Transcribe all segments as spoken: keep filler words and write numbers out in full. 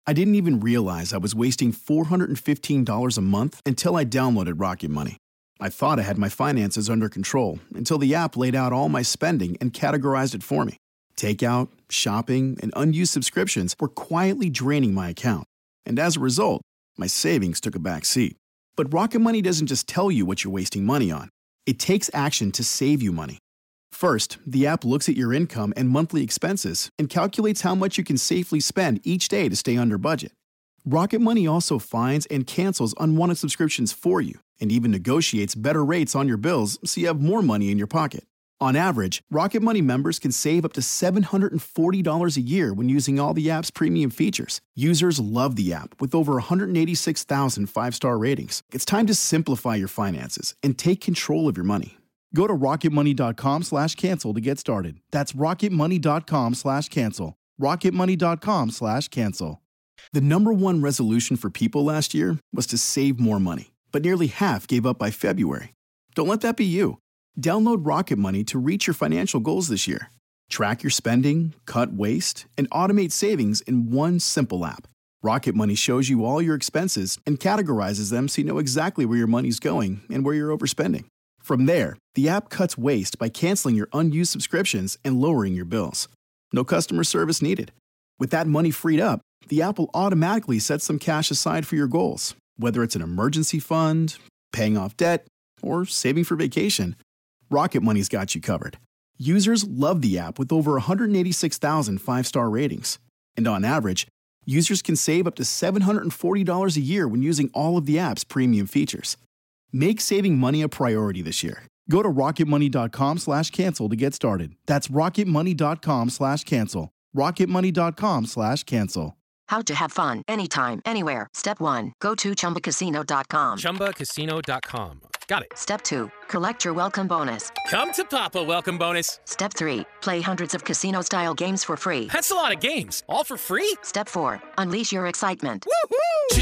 I didn't even realize I was wasting four hundred fifteen dollars a month until I downloaded Rocket Money. I thought I had my finances under control until the app laid out all my spending and categorized it for me. Takeout, shopping, and unused subscriptions were quietly draining my account. And as a result, my savings took a back seat. But Rocket Money doesn't just tell you what you're wasting money on. It takes action to save you money. First, the app looks at your income and monthly expenses and calculates how much you can safely spend each day to stay under budget. Rocket Money also finds and cancels unwanted subscriptions for you and even negotiates better rates on your bills so you have more money in your pocket. On average, Rocket Money members can save up to seven hundred forty dollars a year when using all the app's premium features. Users love the app with over one hundred eighty-six thousand five-star ratings. It's time to simplify your finances and take control of your money. Go to rocketmoney.com slash cancel to get started. That's rocketmoney.com slash cancel. rocketmoney.com slash cancel. The number one resolution for people last year was to save more money, but nearly half gave up by February. Don't let that be you. Download Rocket Money to reach your financial goals this year. Track your spending, cut waste, and automate savings in one simple app. Rocket Money shows you all your expenses and categorizes them so you know exactly where your money's going and where you're overspending. From there, the app cuts waste by canceling your unused subscriptions and lowering your bills. No customer service needed. With that money freed up, the app will automatically set some cash aside for your goals, whether it's an emergency fund, paying off debt, or saving for vacation. Rocket Money's got you covered. Users love the app with over one hundred eighty-six thousand five-star ratings. And on average, users can save up to seven hundred forty dollars a year when using all of the app's premium features. Make saving money a priority this year. Go to rocketmoney.com slash cancel to get started. That's rocketmoney.com slash cancel. rocketmoney.com slash cancel. How to have fun anytime, anywhere. Step one, go to chumba casino dot com. chumba casino dot com. Got it. Step two, collect your welcome bonus. Come to Papa welcome bonus. Step three, play hundreds of casino-style games for free. That's a lot of games, all for free? Step four, unleash your excitement. Woohoo!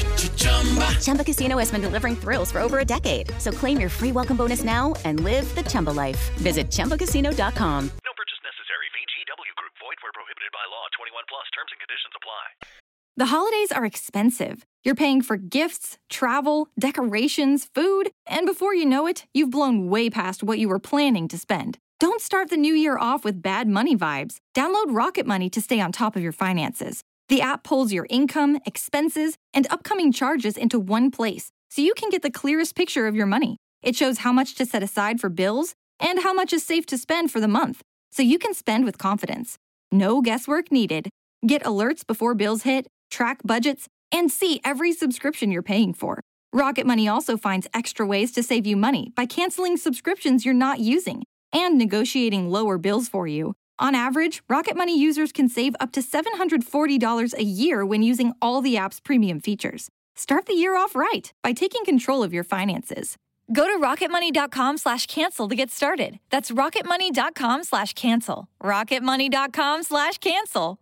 Chumba Casino has been delivering thrills for over a decade. So claim your free welcome bonus now and live the Chumba life. Visit chumba casino dot com. No purchase necessary. V G W Group. Void where prohibited by law. twenty-one plus. Terms and conditions apply. The holidays are expensive. You're paying for gifts, travel, decorations, food, and before you know it, you've blown way past what you were planning to spend. Don't start the new year off with bad money vibes. Download Rocket Money to stay on top of your finances. The app pulls your income, expenses, and upcoming charges into one place, so you can get the clearest picture of your money. It shows how much to set aside for bills and how much is safe to spend for the month, so you can spend with confidence. No guesswork needed. Get alerts before bills hit, track budgets, and see every subscription you're paying for. Rocket Money also finds extra ways to save you money by canceling subscriptions you're not using and negotiating lower bills for you. On average, Rocket Money users can save up to seven hundred forty dollars a year when using all the app's premium features. Start the year off right by taking control of your finances. Go to rocketmoney.com slash cancel to get started. That's rocketmoney.com slash cancel. rocketmoney.com slash cancel.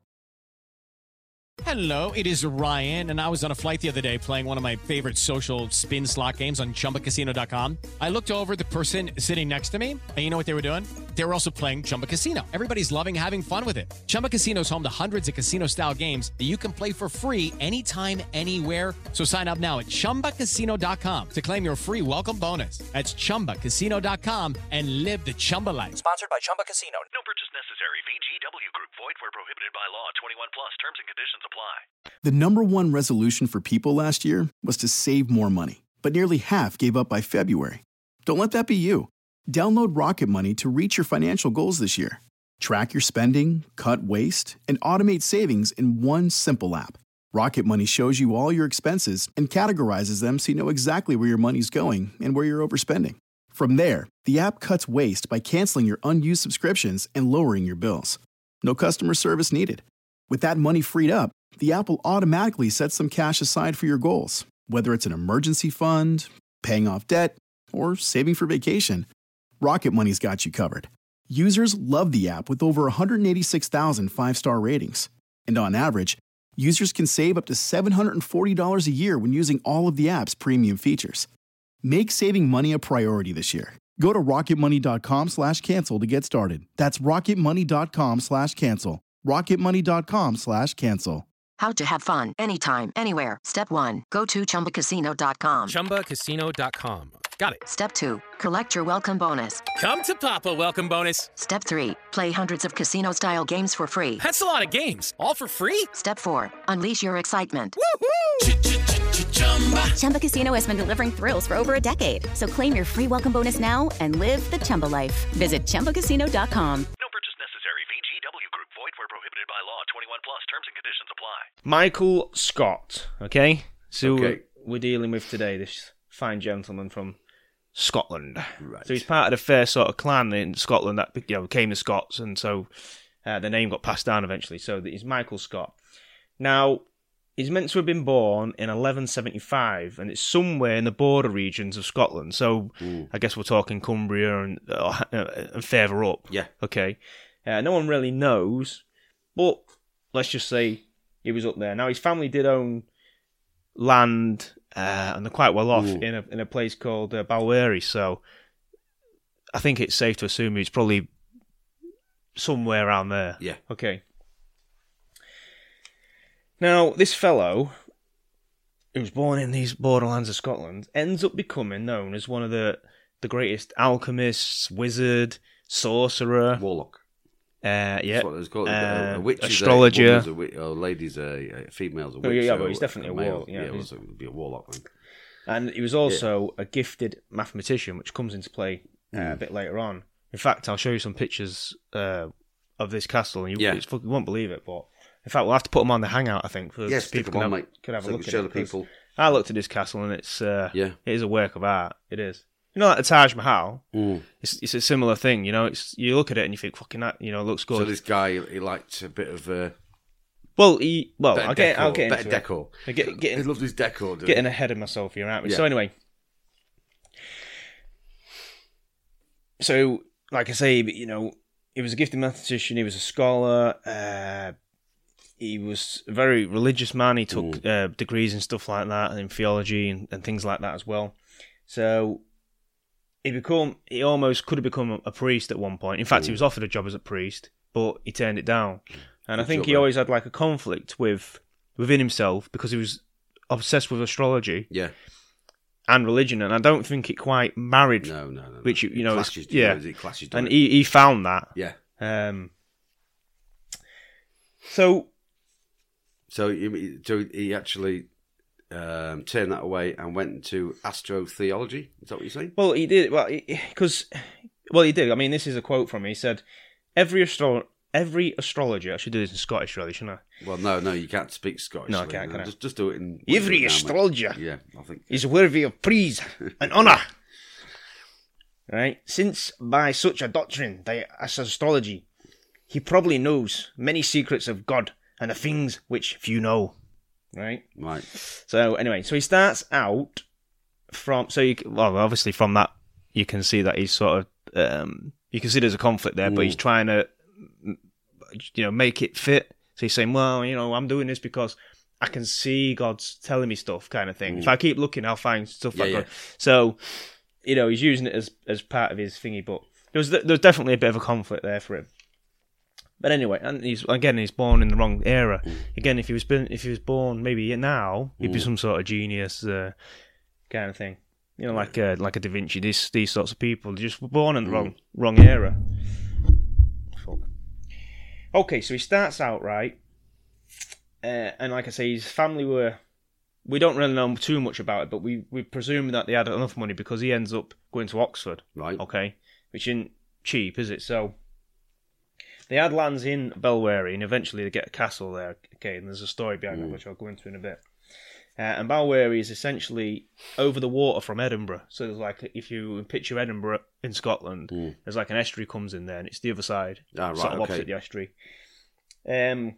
Hello, it is Ryan, and I was on a flight the other day playing one of my favorite social spin slot games on chumba casino dot com. I looked over at the person sitting next to me, and you know what they were doing? They were also playing Chumba Casino. Everybody's loving having fun with it. Chumba Casino is home to hundreds of casino-style games that you can play for free anytime, anywhere. So sign up now at chumba casino dot com to claim your free welcome bonus. That's chumba casino dot com and live the Chumba life. Sponsored by Chumba Casino. No purchase necessary. V G W Group. Void where prohibited by law. twenty-one plus. Terms and conditions apply. The number one resolution for people last year was to save more money, but nearly half gave up by February. Don't let that be you. Download Rocket Money to reach your financial goals this year. Track your spending, cut waste, and automate savings in one simple app. Rocket Money shows you all your expenses and categorizes them so you know exactly where your money's going and where you're overspending. From there, the app cuts waste by canceling your unused subscriptions and lowering your bills. No customer service needed. With that money freed up, the app will automatically set some cash aside for your goals, whether it's an emergency fund, paying off debt, or saving for vacation. Rocket Money's got you covered. Users love the app with over one hundred eighty-six thousand five-star ratings. And on average, users can save up to seven hundred forty dollars a year when using all of the app's premium features. Make saving money a priority this year. Go to rocketmoney.com slash cancel to get started. That's rocketmoney.com slash cancel. rocketmoney.com slash cancel. How to have fun anytime, anywhere. Step one. Go to chumba casino dot com. chumba casino dot com. Got it. Step two. Collect your welcome bonus. Come to Papa welcome bonus. Step three. Play hundreds of casino-style games for free. That's a lot of games. All for free? Step four. Unleash your excitement. Chumba Casino has been delivering thrills for over a decade. So claim your free welcome bonus now and live the Chumba life. Visit chumba casino dot com. No purchase necessary. V G W Group. Void where prohibited by law. twenty-one plus. Terms and conditions apply. Michael Scott, okay? So Okay. we're dealing with today this fine gentleman from Scotland. Right. So he's part of the fair sort of clan in Scotland that, you know, became the Scots, and so uh, the name got passed down eventually. So he's Michael Scott. Now, he's meant to have been born in eleven seventy-five, and it's somewhere in the border regions of Scotland. So Ooh. I guess we're talking Cumbria and, uh, and further up. Yeah. Okay. Uh, no one really knows, but let's just say he was up there. Now, his family did own land, uh, and they're quite well off Ooh. in a in a place called uh, Balwearie. So I think it's safe to assume he's probably somewhere around there. Yeah. Okay. Now, this fellow, who was born in these borderlands of Scotland, ends up becoming known as one of the, the greatest alchemists, wizard, sorcerer. Warlock. Uh, yeah. That's what it's called. Uh, a witch astrologer. is a, woman's a, wi- a lady's a, a female's a Oh, witch. yeah, but so he's definitely a male- warlock, yeah. Yeah, well, so it would be a warlock then. And he was also a gifted mathematician, which comes into play uh, Mm. a bit later on. In fact, I'll show you some pictures uh, of this castle, and you, Yeah. it's fuck- you won't believe it, but in fact, we'll have to put them on the Hangout, I think, for Yes, stick people them can on, have, mate. can have So a we look can at show it. the 'cause people. I looked at this castle, and it's uh, Yeah. it is a work of art. It is. You know, like the Taj Mahal. Mm. It's it's a similar thing. You know, it's you look at it and you think, fucking that. You know, it looks good. So this guy, he liked a bit of uh, well, he well, better I'll get decor. I'll get better into decor. it. I Get, he getting loves his decor. doesn't getting he? ahead of myself here, aren't we? Yeah. So anyway, so like I say, you know, he was a gifted mathematician. He was a scholar. Uh, he was a very religious man. He took Mm. uh, degrees and stuff like that, and in theology and, and things like that as well. So he become he almost could have become a priest at one point. In fact, he Mm. was offered a job as a priest, but he turned it down. And I Good think job, he man. always had like a conflict with within himself because he was obsessed with astrology Yeah. and religion, and I don't think it quite married. No, no, no. Which, no. you know, It it's- clashes, yeah. yeah. It clashes, And doesn't it? he, he found that. Yeah. Um, so So, he- so he actually um, turned that away and went into astrotheology. Is that what you're saying? well, he did well because well he did. I mean, this is a quote from him. He said, "Every astro every astrologer." I should do this in Scottish, really, shouldn't I? Well, no, no, you can't speak Scottish. No, I really, can't, can I? Just, just do it in. Every now, mate. astrologer Yeah, I think. is worthy of praise and honour. Right? Since by such a doctrine as astrology, he probably knows many secrets of God and the things which few know. Right? Right. So anyway, so he starts out from so you well obviously from that you can see that he's sort of um, you can see there's a conflict there, but he's Mm. trying to you know make it fit. So he's saying, well, you know, I'm doing this because I can see God's telling me stuff, kind of thing. If I keep looking, I'll find stuff Yeah, like yeah. God. So you know, he's using it as as part of his thingy, but there's there's definitely a bit of a conflict there for him. But anyway, and he's again he's born in the wrong era. Again, if he was been, if he was born maybe now, he'd be some sort of genius uh, kind of thing. You know, like uh, like a Da Vinci. These these sorts of people they're just born in the wrong wrong era. Fuck. Okay, so he starts out right, uh, and like I say, his family were. We don't really know too much about it, but we we presume that they had enough money because he ends up going to Oxford. Right. Okay, which isn't cheap, is it? So. They had lands in Balwearie, and eventually they get a castle there. Okay, and there's a story behind that, which I'll go into in a bit. Uh, and Balwearie is essentially over the water from Edinburgh. So there's like, if you picture Edinburgh in Scotland, Mm. there's like an estuary comes in there, and it's the other side, Ah, right, sort of okay. opposite the estuary. Um,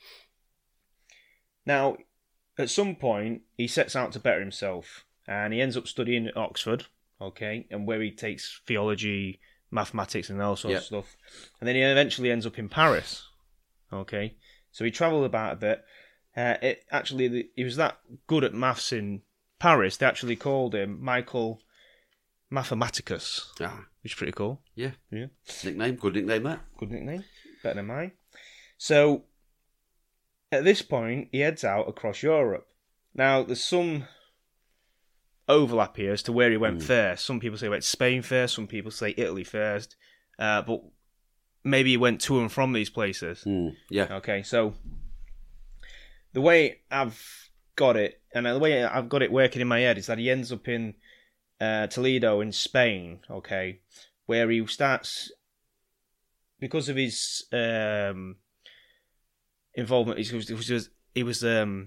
now, at some point, he sets out to better himself, and he ends up studying at Oxford, okay, and where he takes theology, mathematics, and all sorts Yep. of stuff. And then he eventually ends up in Paris, okay. So he travelled about a bit. Uh, it actually, the, he was that good at maths in Paris, they actually called him Michael Mathematicus, Ah, which is pretty cool. yeah. Yeah. Nickname, good nickname that. Good nickname. Better than mine. So, at this point, he heads out across Europe. Now, there's some overlap here as to where he went mm. first. Some people say he went to Spain first, some people say Italy first, uh, but maybe he went to and from these places. Mm. Yeah. Okay, so the way I've got it, and the way I've got it working in my head, is that he ends up in uh, Toledo in Spain, okay, where he starts, because of his um, involvement, he was, he was, he was um,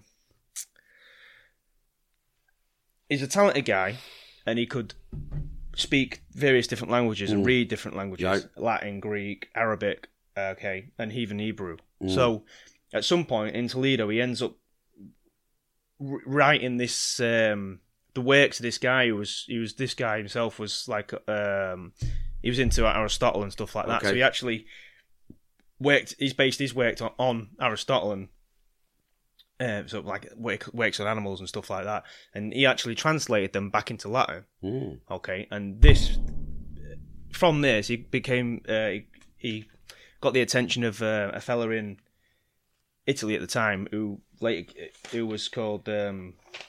he's a talented guy, and he could speak various different languages and mm. read different languages, yeah. Latin, Greek, Arabic, okay, and even Hebrew. Mm. So at some point in Toledo, he ends up r- writing this, um, the works of this guy who was, he was, this guy himself was like, um, he was into Aristotle and stuff like that. Okay. So he actually worked, he's based his work on, on Aristotle and Uh, so like work, works on animals and stuff like that, and he actually translated them back into Latin. Mm. Okay, and this, from this, he became uh, he, he got the attention of uh, a fella in Italy at the time who later who was called um,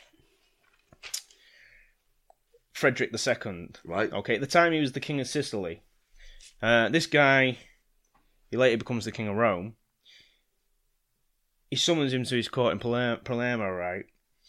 Frederick the Second. Right. Okay, at the time he was the king of Sicily. Uh, this guy, he later becomes the king of Rome. He summons him to his court in Palermo, Palermo, right?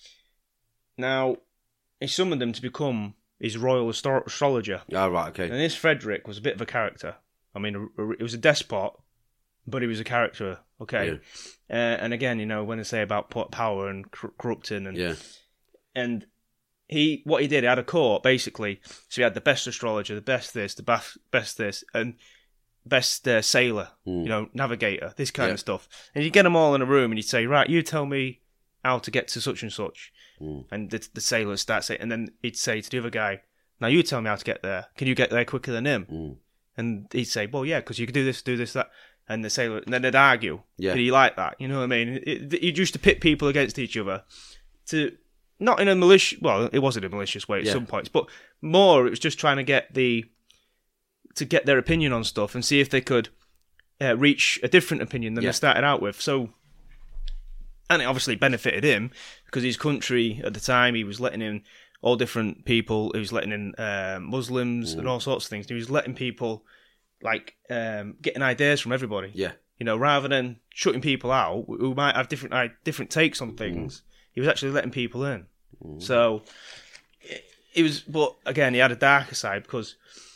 Now, he summoned him to become his royal astro- astrologer. Oh, right, okay. And this Frederick was a bit of a character. I mean, he was a despot, but he was a character, okay? Yeah. Uh, and again, you know, when they say about power and cor- corrupting, and yeah. and he, what he did, he had a court, basically. So he had the best astrologer, the best this, the best, best this, and best uh, sailor, mm. you know, navigator, this kind yeah. of stuff. And you get them all in a room and you say, right, you tell me how to get to such and such. Mm. And the, the sailor starts it, and then he'd say to the other guy, now you tell me how to get there. Can you get there quicker than him? Mm. And he'd say, well, yeah, because you could do this, do this, that. And the sailor, and then they'd argue. Yeah. Could he like that? You know what I mean? It, it, you used to pit people against each other to, not in a malicious, well, it was in a malicious way at yeah. some points, but more, it was just trying to get the, to get their opinion on stuff and see if they could Uh, reach a different opinion than yeah. they started out with. So, and it obviously benefited him because his country at the time, he was letting in all different people. He was letting in uh, Muslims mm. and all sorts of things. He was letting people like um, getting ideas from everybody. Yeah, you know, rather than shutting people out who might have different uh, different takes on things. Mm. He was actually letting people in. Mm. So it was, but again, he had a darker side because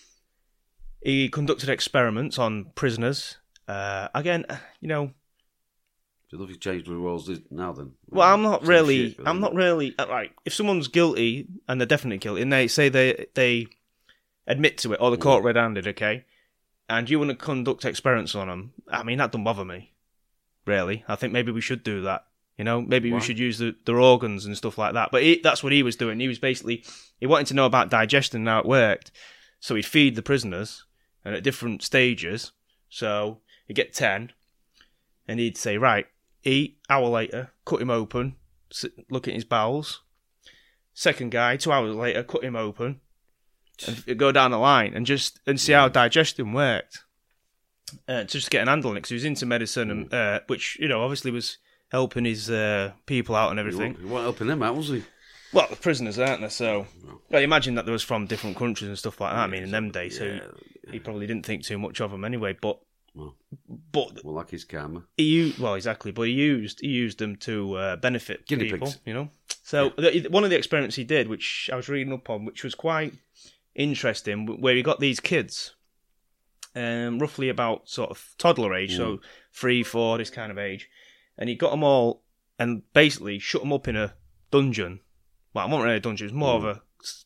he conducted experiments on prisoners. Uh, again, you know. Do you love you change the rules now then? Well, I'm not really. Shit, I'm not really. Like, if someone's guilty and they're definitely guilty, and they say they they admit to it, or the court red-handed, okay, and you want to conduct experiments on them, I mean, that doesn't bother me. Really, I think maybe we should do that. You know, maybe Why? we should use the, their organs and stuff like that. But he, that's what he was doing. He was basically he wanted to know about digestion and how it worked, so he'd feed the prisoners and at different stages. So he'd get ten, and he'd say, right, eat, hour later, cut him open, look at his bowels. Second guy, two hours later, cut him open, and go down the line, and just and see how digestion worked. Uh, just to get an handle on it, because he was into medicine, and uh, which, you know, obviously was helping his uh, people out and everything. He wasn't helping them out, was he? Well, the prisoners, aren't they? So, I imagine that there was from different countries and stuff like that. I mean, in them days, so yeah. he, he probably didn't think too much of them anyway. But, well, but well, like his karma. He used, well, exactly. But he used he used them to uh, benefit Guinea people. pigs. You know. So yeah. the, one of the experiments he did, which I was reading up on, which was quite interesting, where he got these kids, um, roughly about sort of toddler age, mm. so three, four, this kind of age, and he got them all and basically shut them up in a dungeon. Well, it wasn't really a dungeon, it was more mm. of a...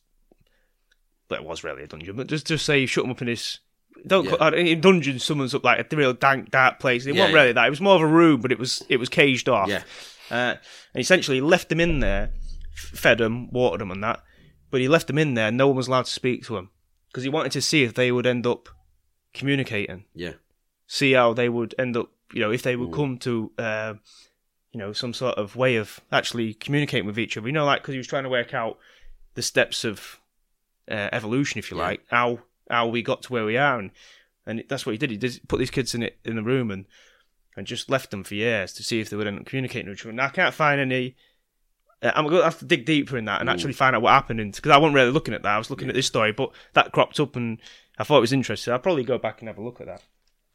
Well, it was really a dungeon, but just, just say you shut them up in this... Don't yeah. cut, in dungeon, someone's up like a real dank, dark place. It yeah, wasn't really yeah. that. It was more of a room, but it was it was caged off. Yeah. Uh, and essentially left them in there, fed them, watered them and that, but he left them in there and no one was allowed to speak to them because he wanted to see if they would end up communicating. Yeah. See how they would end up, you know, if they would mm. come to... Uh, you know, some sort of way of actually communicating with each other. You know, like, because he was trying to work out the steps of uh, evolution, if you yeah. like, how how we got to where we are. And, and that's what he did. He did put these kids in it in the room and and just left them for years to see if they would end up communicating with each other. Now I can't find any. Uh, I'm going to have to dig deeper in that and mm. actually find out what happened, because I wasn't really looking at that. I was looking yeah. at this story, but that cropped up and I thought it was interesting. I'll probably go back and have a look at that.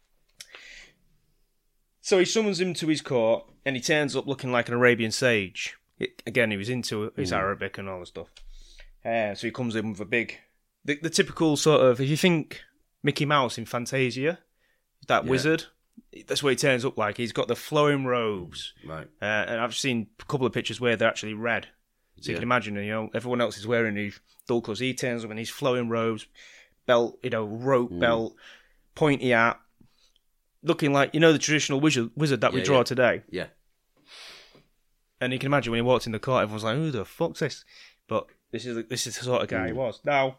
So he summons him to his court, and he turns up looking like an Arabian sage. It, again, he was into his mm. Arabic and all the stuff. Uh, so he comes in with a big, the, the typical sort of, if you think Mickey Mouse in Fantasia, that yeah. wizard, that's what he turns up like. He's got the flowing robes. Right. Uh, and I've seen a couple of pictures where they're actually red. So yeah. you can imagine, you know, everyone else is wearing these dull clothes. He turns up in these flowing robes, belt, you know, rope mm. belt, pointy hat, looking like, you know, the traditional wizard, wizard that yeah, we draw yeah. today. Yeah. And you can imagine when he walked in the court, everyone's like, who the fuck's this? But this is this is the sort of guy mm. he was. Now,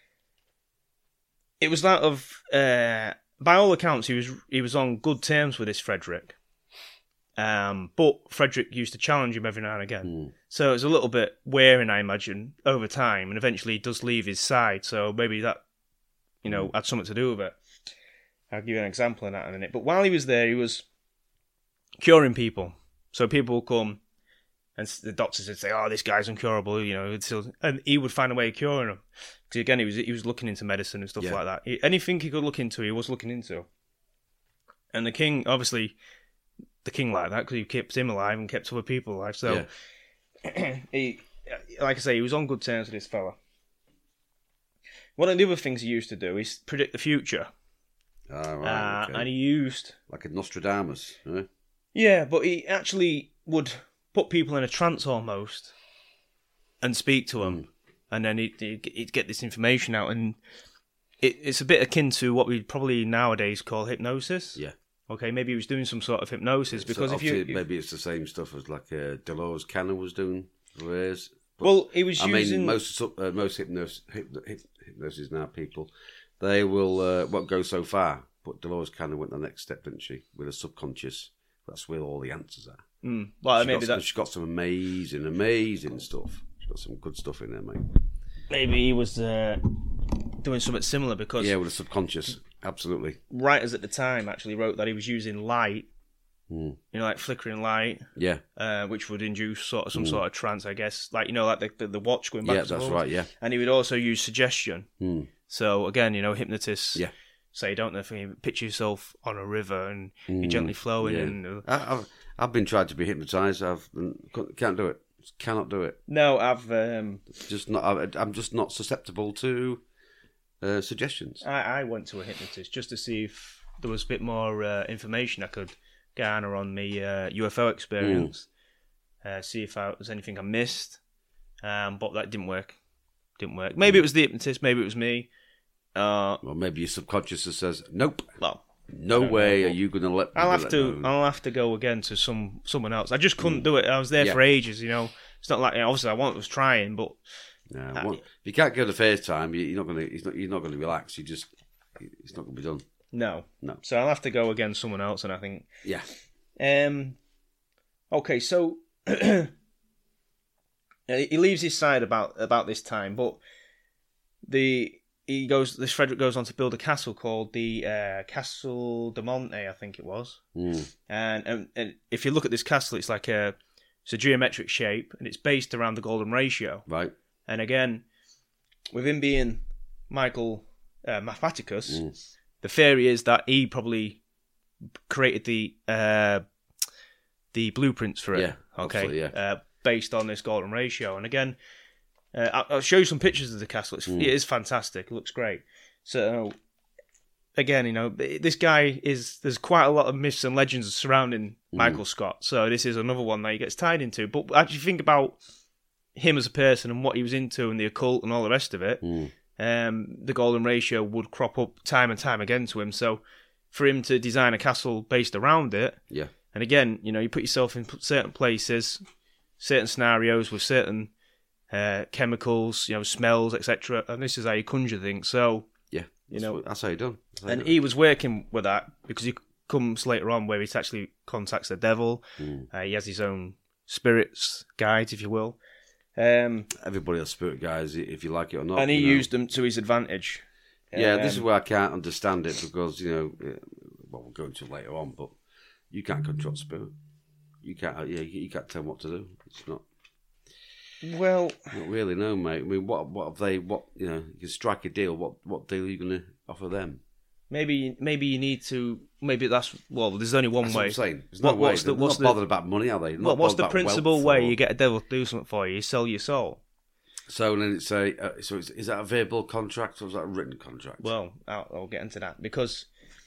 it was that of, uh, by all accounts, he was he was on good terms with this Frederick. Um, but Frederick used to challenge him every now and again. Mm. So it was a little bit wearing, I imagine, over time, and eventually he does leave his side. So maybe that, you know, mm. had something to do with it. I'll give you an example of that in a minute. But while he was there, he was curing people. So people would come, and the doctors would say, "Oh, this guy's incurable," you know, still, and he would find a way of curing them. Because again, he was he was looking into medicine and stuff yeah. like that. He, anything he could look into, he was looking into. And the king, obviously, the king liked that because he kept him alive and kept other people alive. So, yeah. he, like I say, he was on good terms with this fella. One of the other things he used to do is predict the future. Oh, right, uh, okay. And he used... Like a Nostradamus, right? Yeah, but he actually would put people in a trance almost and speak to them. Mm. And then he'd, he'd get this information out. And it, it's a bit akin to what we'd probably nowadays call hypnosis. Yeah. Okay, maybe he was doing some sort of hypnosis. Because so if you... Maybe it's the same stuff as like uh, Dolores Cannon was doing for years. But, well, he was I using... I mean, most, uh, most hypnosis, hypno, hypnosis now people... They will uh, won't go so far, but Dolores Cannon went the next step, didn't she? With a subconscious. That's where all the answers are. Mm. Well, she maybe got, that she's got some amazing, amazing stuff. She's got some good stuff in there, mate. Maybe he was uh, doing something similar because yeah, with a subconscious, absolutely. Writers at the time actually wrote that he was using light, mm. you know, like flickering light, yeah, uh, which would induce sort of some mm. sort of trance, I guess, like you know, like the the, the watch going back. Yeah, and that's forward. right. Yeah, and he would also use suggestion. Mm. So again, you know, hypnotists yeah. say, don't know, picture yourself on a river and mm. you're gently flowing. Yeah. And uh, I, I've I've been trying to be hypnotised. I've can't do it. Cannot do it. No, I've um, just not. I'm just not susceptible to uh, suggestions. I, I went to a hypnotist just to see if there was a bit more uh, information I could garner on me uh, U F O experience. Mm. Uh, see if I, there was anything I missed, um, but that didn't work. Didn't work. Maybe it was the hypnotist. Maybe it was me. Uh, well, maybe your subconscious says, "Nope, well, no way are you going to let." I'll have let to. know. I'll have to go again to some someone else. I just couldn't mm. do it. I was there yeah. for ages. You know, it's not like obviously I want, was trying, but no, uh, well, if you can't go the first time, you're not going to. You're not, you're not going to relax. You just, it's not going to be done. No, no. So I'll have to go again someone else, and I think yeah. Um. Okay, so he leaves his side about about this time, but the. He goes. This Frederick goes on to build a castle called the uh, Castle de Monte, I think it was. Mm. And, and and if you look at this castle, it's like a it's a geometric shape, and it's based around the golden ratio. Right. And again, with him being Michael uh, Mathematicus, mm. the theory is that he probably created the uh, the blueprints for it. Yeah. Okay. Yeah. Uh, based on this golden ratio, and again. Uh, I'll show you some pictures of the castle. It's, mm. It is fantastic. It looks great. So, again, you know, this guy is... There's quite a lot of myths and legends surrounding mm. Michael Scott. So this is another one that he gets tied into. But actually think about him as a person and what he was into and the occult and all the rest of it. Mm. Um, the golden ratio would crop up time and time again to him. So for him to design a castle based around it... Yeah. And again, you know, you put yourself in certain places, certain scenarios with certain... Uh, chemicals, you know, smells, et cetera. And this is how you conjure things. So, yeah, you know, what, that's how you done. How and you he was working with that because he comes later on where he actually contacts the devil. Mm. Uh, he has his own spirits guides, if you will. Um, Everybody has spirit guides, if you like it or not. And he you know. used them to his advantage. Yeah, um, this is where I can't understand it because you know, well, we'll go into it later on, but You can't control spirit. You can't. Yeah, you can't tell them what to do. It's not. Well, not really. No, mate. I mean, what? What have they? What you know? You can strike a deal. What? What deal are you going to offer them? Maybe. Maybe you need to. Maybe that's. Well, there's only one That's way. what I'm saying. There's What- no way. what's the- They're what's not the- bothered about money, are they? They're What, not what's the bothered about principal wealth way or- you get a devil to do something for you? You sell your soul. So then it's a. Uh, so it's, is that a verbal contract or is that a written contract? Well, I'll, I'll get into that because,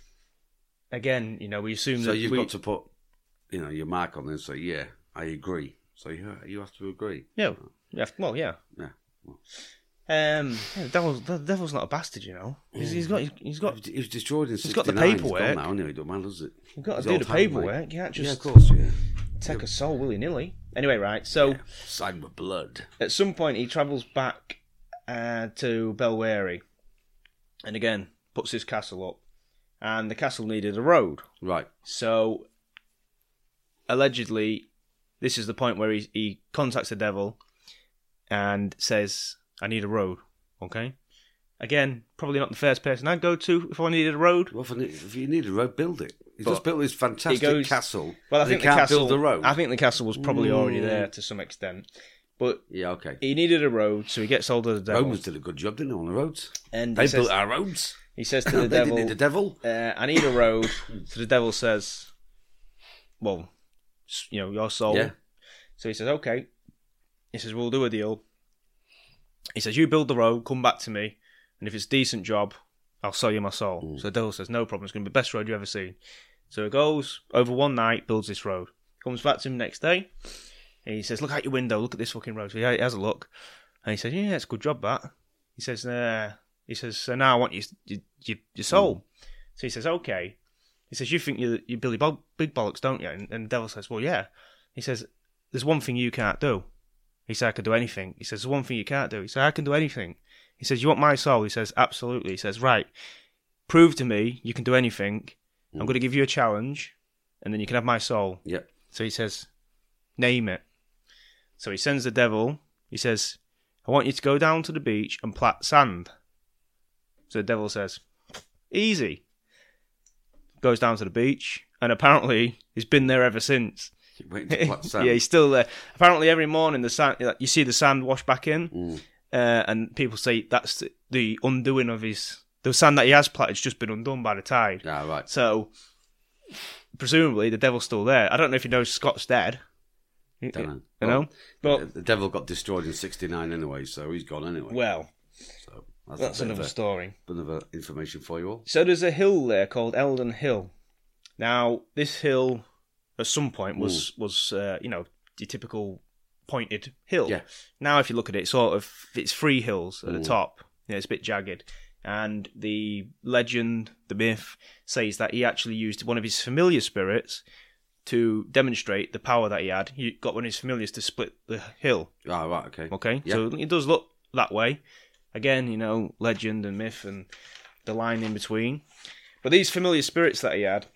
again, you know, we assume so that you've we, got to put, you know, your mark on this. So yeah, I agree. So you you have to agree. Yeah. Yeah. Well, yeah. Yeah. Well, Um, yeah, the devil's the devil's not a bastard, you know. He's, he's got he's got he was destroyed in he's got the sixty-nine. paperwork. He's gone now, anyway. It don't matter, does it? You've got to He's do old the hand, mate. paperwork. You can't just Yeah, of course. Yeah. take a soul willy nilly. Anyway, right. So Yeah. Signed with blood. at some point he travels back uh, to Belwary, and again puts his castle up, and the castle needed a road. Right. So allegedly, this is the point where he he contacts the devil and says, "I need a road." Okay. Again, probably not the first person I'd go to if I needed a road. Well, if, I need, if you need a road, build it. He's But just built this fantastic he goes- castle. Well, I and think he the can't castle. build the road. I think the castle was probably already Mm. there to some extent, but Yeah, okay. he needed a road, so he gets hold of the devil. Romans did a good job, didn't they, on the roads? And They he says, built our roads. he says to the They devil, did the devil. uh, "I need a road." So the devil says, "Well, s- you know, your soul." Yeah. So he says, "Okay." He says, "We'll do a deal." He says, "You build the road, come back to me, and if it's a decent job, I'll sell you my soul." Mm. So the devil says, "No problem. It's going to be the best road you've ever seen." So he goes over one night, builds this road. Comes back to him next day. And he says, "Look out your window. Look at this fucking road." So he has a look, and he says, "Yeah, it's a good job, that." He says, uh, "He says, so now I want you, you, you your soul." Mm. So he says, "Okay." He says, "You think you're, you're Billy Bo- Big Bollocks, don't you?" And, and the devil says, "Well, yeah." He says, "There's one thing you can't do." He said, "I can do anything." He says, "There's one thing you can't do." He said, "I can do anything." He says, "You want my soul?" He says, "Absolutely." He says, "Right, prove to me you can do anything. Mm. I'm going to give you a challenge, and then you can have my soul." Yep. So he says, "Name it." So he sends the devil. He says, "I want you to go down to the beach and plat sand." So the devil says, "Easy." Goes down to the beach, and apparently he's been there ever since. Waiting to plat sand. Yeah, he's still there. Apparently every morning the sand, you see the sand wash back in, Mm. uh, and people say that's the, the undoing of his... The sand that he has platted has just been undone by the tide. Ah, right. So, presumably, the devil's still there. I don't know if you know Scott's dead. You, Don't know. you know? Well, But, the devil got destroyed in sixty-nine anyway, so he's gone anyway. well, so that's a bit another of a- story. bit of a information for you all. So there's a hill there called Eldon Hill. Now, this hill, at some point, was, was uh, you know, the typical pointed hill. Yeah. Now, if you look at it, sort of, it's three hills at the Mm. top. Yeah, it's a bit jagged. And the legend, the myth, says that he actually used one of his familiar spirits to demonstrate the power that he had. He got one of his familiars to split the hill. Ah, right, okay. Okay, Yeah. so it does look that way. Again, you know, legend and myth and the line in between. But these familiar spirits that he had,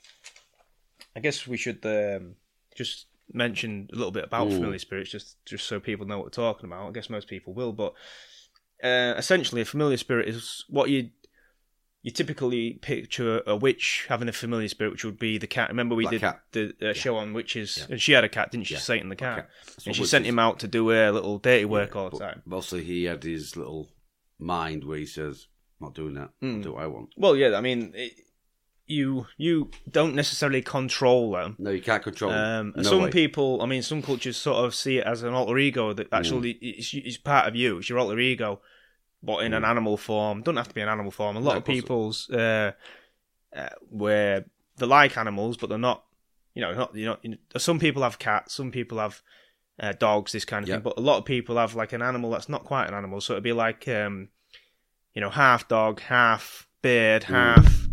I guess we should um, just mention a little bit about Ooh. familiar spirits, just just so people know what we're talking about. I guess most people will, but uh, essentially, a familiar spirit is what you you typically picture a witch having a familiar spirit, which would be the cat. Remember, we Black did cat. the uh, show on witches, Yeah. and she had a cat, didn't she? Yeah. Satan the cat, Black cat. That's and what she witches- sent him out to do her little dirty work Yeah, all the but time. Mostly he had his little mind where he says, "I'm not doing that. Mm. I'll do what I want." Well, yeah, I mean, it, you you don't necessarily control them. No, you can't control him. Um, and No some way. people, I mean, some cultures sort of see it as an alter ego that actually Mm. it's, it's part of you. It's your alter ego, but in an animal form. Doesn't have to be an animal form. A lot No, of of course people's uh, uh, where they're like animals, but they're not. You know, not you know. You know some people have cats. Some people have uh, dogs. This kind of Yeah. thing. But a lot of people have like an animal that's not quite an animal. So it'd be like, um, you know, half dog, half bird, Mm. half.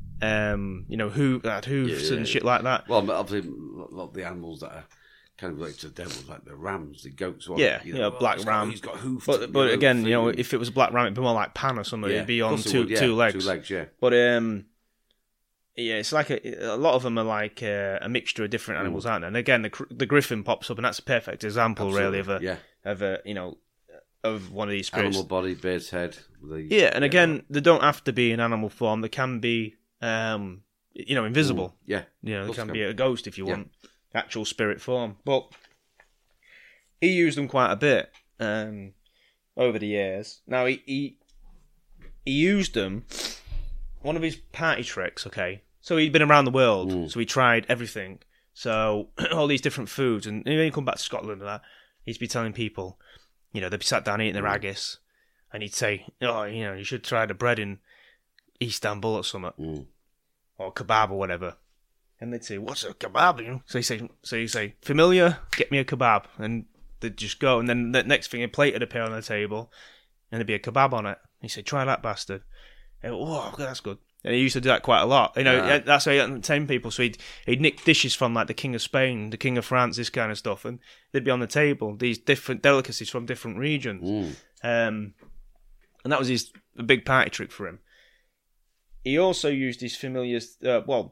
Um, you know, hoo- uh, hoofs Yeah, and yeah, shit yeah. like that. Well, but obviously, a lot of the animals that are kind of related to the devil, like the rams, the goats. What, Yeah, you you know, know, oh, black he's ram. Got, he's got hoofs. But but you know, again, you know, thing. if it was a black ram, it'd be more like Pan or something. Yeah, It'd be of on course it two would, yeah, two legs. Two legs, yeah. But um, yeah, it's like a, a lot of them are like a, a mixture of different animals, Mm. aren't they? And again, the gr- the griffin pops up, and that's a perfect example, really, of a yeah. of a you know of one of these spirits. Animal body, bird's head. The, Yeah, and again, they don't have to be in animal form. They can be um you know, invisible. Mm. Yeah. You know, they Lots can of be them. a ghost if you Yeah. want, actual spirit form. But he used them quite a bit um, over the years. Now, he, he he used them, one of his party tricks, okay? So he'd been around the world, Mm. so he tried everything. So all these different foods, and when he come back to Scotland and that, he'd be telling people, you know, they'd be sat down eating their haggis, and he'd say, oh, you know, you should try the bread in Istanbul or something, Mm. or kebab or whatever. And they'd say, what's a kebab? You know? So he say, so you say, familiar, get me a kebab, and they'd just go, and then the next thing, a plate would appear on the table, and there'd be a kebab on it. He said, try that bastard. And, oh, that's good. And he used to do that quite a lot. You know, Yeah. that's how he entertained people. So he'd he'd nick dishes from like the King of Spain, the King of France, this kind of stuff, and they'd be on the table. These different delicacies from different regions, Mm. um, and that was his a big party trick for him. He also used his familiar. Uh, well,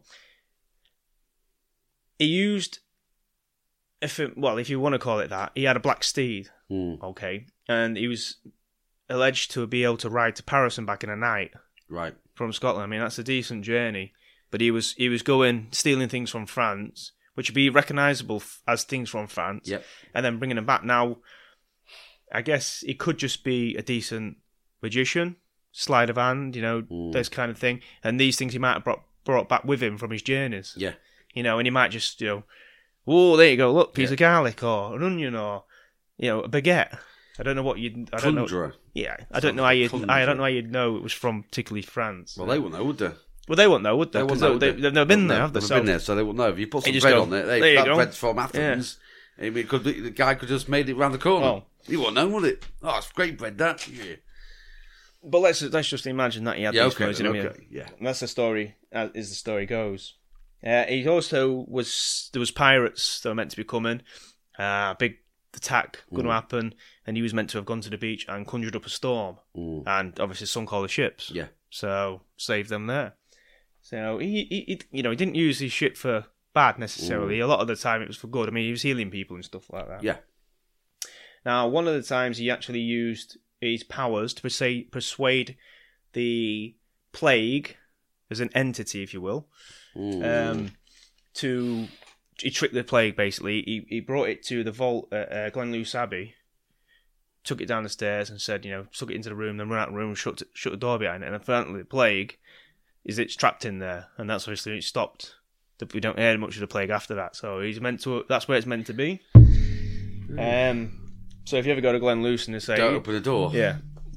he used, if it, well, if you want to call it that, he had a black steed. Mm. Okay, and he was alleged to be able to ride to Paris and back in a night Right. from Scotland. I mean, that's a decent journey. But he was he was going stealing things from France, which would be recognisable f- as things from France, Yep. and then bringing them back. Now, I guess he could just be a decent magician, sleight of hand, you know, Mm. this kind of thing. And these things he might have brought brought back with him from his journeys. Yeah. You know, and he might just, you know, oh, there you go, look, piece Yeah. of garlic or an onion or, you know, a baguette. I don't know what you'd. I don't know. Conjurer. Yeah, I don't know how you'd. Conjurer. I don't know how you'd know it was from particularly France. Well, they wouldn't know, would they? Well, they won't know, would they? They 'Cause wouldn't know, they, would they've never been They've there, have they? never So been there, so they won't know. If you put They some just bread go, on it, hey, "There you that go." bread's from Athens. I mean, it could be, the guy could just made it round the corner. Well- you won't know, would it? Oh, it's great bread, that. Yeah. But let's let's just imagine that he had Yeah, these okay, clothes. You know then, what I mean? okay, yeah. And that's the story, as is the story goes. Uh, he also was there was pirates that were meant to be coming. Uh, big attack going to Mm. happen, and he was meant to have gone to the beach and conjured up a storm, Mm. and obviously sunk all the ships. Yeah. So saved them there. So he, he, he you know, he didn't use his ship for bad necessarily. A lot of the time it was for good. I mean, he was healing people and stuff like that. Yeah. Now, one of the times he actually used his powers to persuade, persuade the plague, as an entity, if you will, Mm. um, to he tricked the plague. Basically, he he brought it to the vault at uh, Glenluce Abbey, took it down the stairs, and said, you know, took it into the room, then run out of the room and shut shut the door behind it. And apparently, the plague is it's trapped in there, and that's obviously it stopped. We don't hear much of the plague after that, so he's meant to. That's where it's meant to be. Um. So if you ever go to Glenluce and they say, Don't open the door. yeah.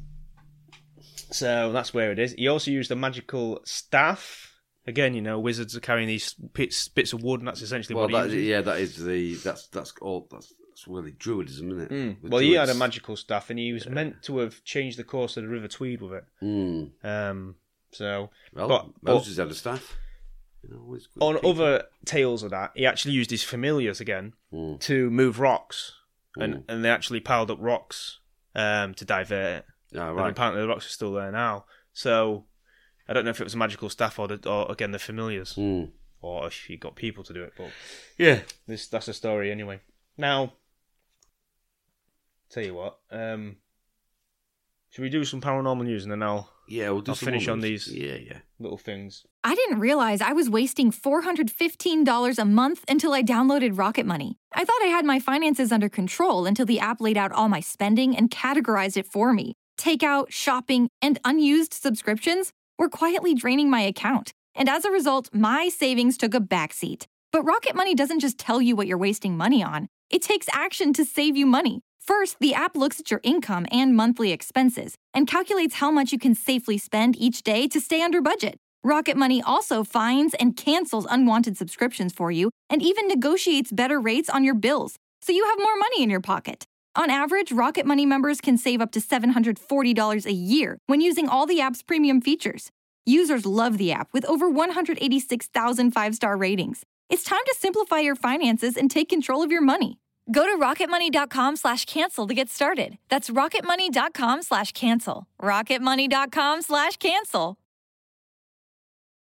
So that's where it is. He also used a magical staff. Again, you know, wizards are carrying these bits, bits of wood, and that's essentially Well, what he that, uses. yeah, that is the that's that's all that's, that's really druidism, isn't it? Mm. With Well, he had a druids. magical staff, and he was meant to have changed the course of the River Tweed with it. Mm. Um, so, Well, but, but Moses had a staff. You know, always good on people. other tales of that, he actually used his familiars again Mm. to move rocks, and Mm. and they actually piled up rocks um, to divert it. Ah, And right. apparently the rocks are still there now. So I don't know if it was a magical staff or, the, or again the familiars, Mm. or if you got people to do it. But Yeah. this that's the story anyway. Now, tell you what, um, should we do some paranormal news and then I'll Yeah, we'll do I'll some finish more on news. these Yeah, yeah. little things. I didn't realize I was wasting four hundred fifteen dollars a month until I downloaded Rocket Money. I thought I had my finances under control until the app laid out all my spending and categorized it for me. Takeout, shopping, and unused subscriptions were quietly draining my account. And as a result, my savings took a backseat. But Rocket Money doesn't just tell you what you're wasting money on. It takes action to save you money. First, the app looks at your income and monthly expenses and calculates how much you can safely spend each day to stay under budget. Rocket Money also finds and cancels unwanted subscriptions for you and even negotiates better rates on your bills, so you have more money in your pocket. On average, Rocket Money members can save up to seven hundred forty dollars a year when using all the app's premium features. Users love the app with over one hundred eighty-six thousand five-star ratings. It's time to simplify your finances and take control of your money. Go to rocketmoney.com slash cancel to get started. That's rocketmoney.com slash cancel. rocketmoney.com slash cancel.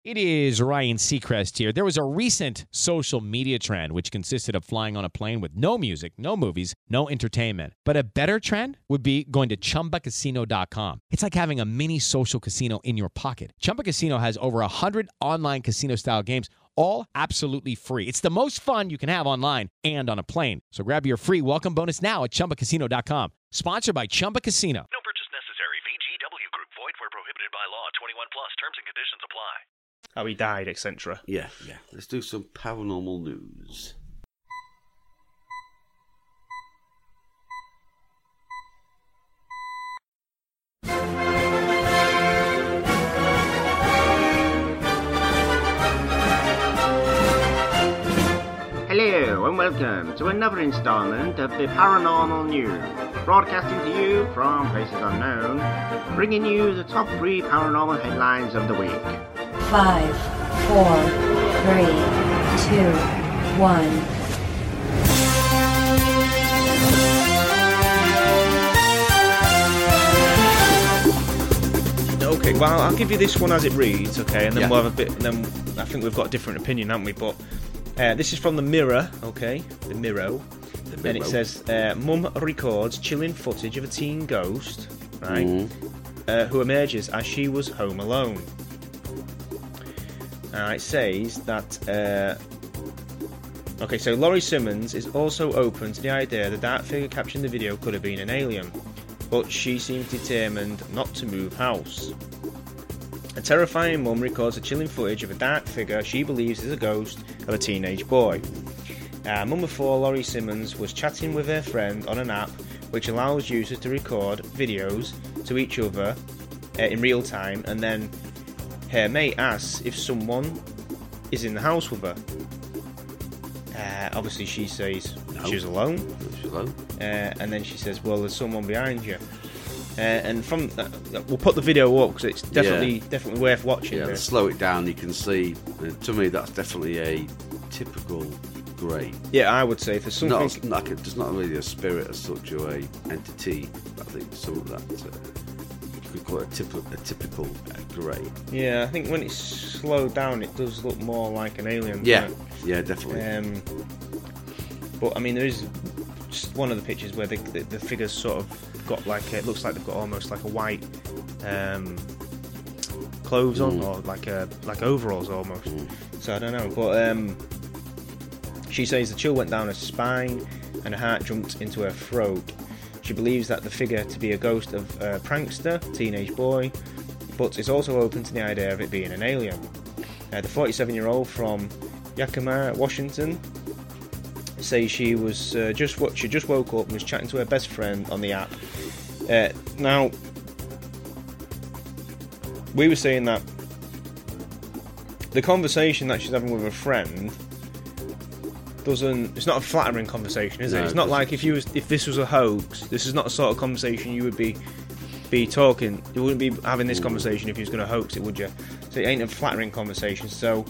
It is Ryan Seacrest here. There was a recent social media trend which consisted of flying on a plane with no music, no movies, no entertainment. But a better trend would be going to Chumba Casino dot com. It's like having a mini social casino in your pocket. Chumba Casino has over one hundred online casino-style games, all absolutely free. It's the most fun you can have online and on a plane. So grab your free welcome bonus now at Chumba Casino dot com. Sponsored by Chumba Casino. No purchase necessary. V G W Group. Void where prohibited by law. twenty-one plus. Terms and conditions apply. How he died, et cetera. Yeah, yeah. Let's do some paranormal news. Hello and welcome to another installment of the Paranormal News, broadcasting to you from places unknown, bringing you the top three paranormal headlines of the week. Five, four, three, two, one. Okay, well, I'll give you this one as it reads, okay, and then Yeah. we'll have a bit. And then I think we've got a different opinion, haven't we? But uh, this is from the Mirror, okay, the Mirror, The and it Mirror. says, uh, "Mum records chilling footage of a teen ghost, right, Mm. uh, who emerges as she was home alone." Uh, it says that. Uh, okay, so Laurie Simmons is also open to the idea the dark figure capturing the video could have been an alien, but she seems determined not to move house. A terrifying mum records a chilling footage of a dark figure she believes is a ghost of a teenage boy. Uh, mum of four, Laurie Simmons, was chatting with her friend on an app which allows users to record videos to each other uh, in real time, and then her mate asks if someone is in the house with her. Uh, obviously she says No. she was alone. She's alone. Uh, and then she says, well, there's someone behind you. Uh, and from uh, we'll put the video up because it's definitely Yeah. definitely worth watching. Yeah, this. slow it down. You can see. Uh, to me, that's definitely a typical grey. Yeah, I would say if there's something. Not, like a, there's not really a spirit as such or a entity. I think some of that uh, you could call it a, typ- a typical uh, grey. Yeah, I think when it's slowed down, it does look more like an alien. Yeah, doesn't it? yeah, definitely. Um, but I mean, there is just one of the pictures where the, the, the figures sort of got like a, it looks like they've got almost like a white um, clothes on, Mm. or like a like overalls almost. Mm. So I don't know, but um, she says the chill went down her spine and her heart jumped into her throat. She believes that the figure to be a ghost of a prankster, teenage boy, but is also open to the idea of it being an alien. Uh, the forty-seven-year-old from Yakima, Washington, says she was uh, just what she just woke up and was chatting to her best friend on the app. Uh, now, we were saying that the conversation that she's having with her friend doesn't. It's not a flattering conversation, is it? No, It's it not doesn't. like if you was if this was a hoax. This is not the sort of conversation you would be be talking. You wouldn't be having this conversation if you was going to hoax it, would you? So it ain't a flattering conversation. So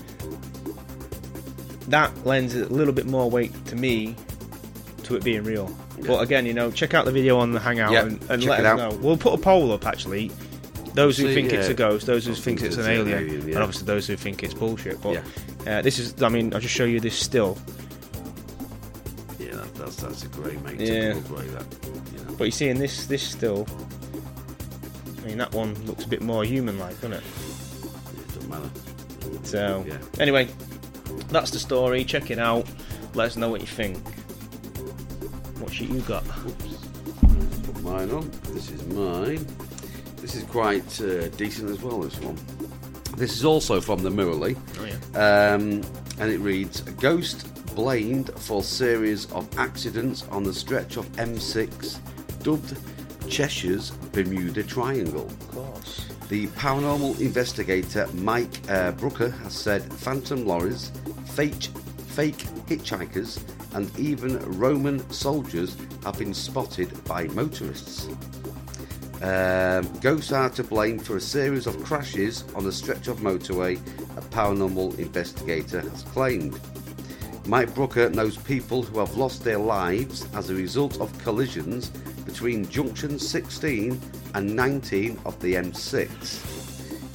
that lends a little bit more weight to me to it being real. Yeah. But again, you know, check out the video on the Hangout Yeah, and, and check let it us out. know. We'll put a poll up actually. Those who See, think it's yeah. a ghost, those who Those think it's an an alien, alien, yeah. and obviously those who think it's bullshit. But Yeah. uh, this is, I mean, I'll just show you this still. Yeah, that, that's that's a grey, mate. Yeah. Typical grey, that. You know. But you see in this this still, I mean, that one looks a bit more human-like, doesn't it? Yeah, it doesn't matter. So, Yeah. anyway, that's the story. Check it out. Let us know what you think. What shit you got? Put mine on. This is mine. This is quite uh, decent as well, this one. This is also from the Mirrorly. Oh, yeah. Um, and it reads, a ghost blamed for series of accidents on the stretch of M six, dubbed Cheshire's Bermuda Triangle. Of course. The paranormal investigator Mike uh, Brooker has said phantom lorries, fake, fake hitchhikers, and even Roman soldiers have been spotted by motorists. Um, ghosts are to blame for a series of crashes on a stretch of motorway, a paranormal investigator has claimed. Mike Brooker knows people who have lost their lives as a result of collisions between junctions sixteen and nineteen of the M six.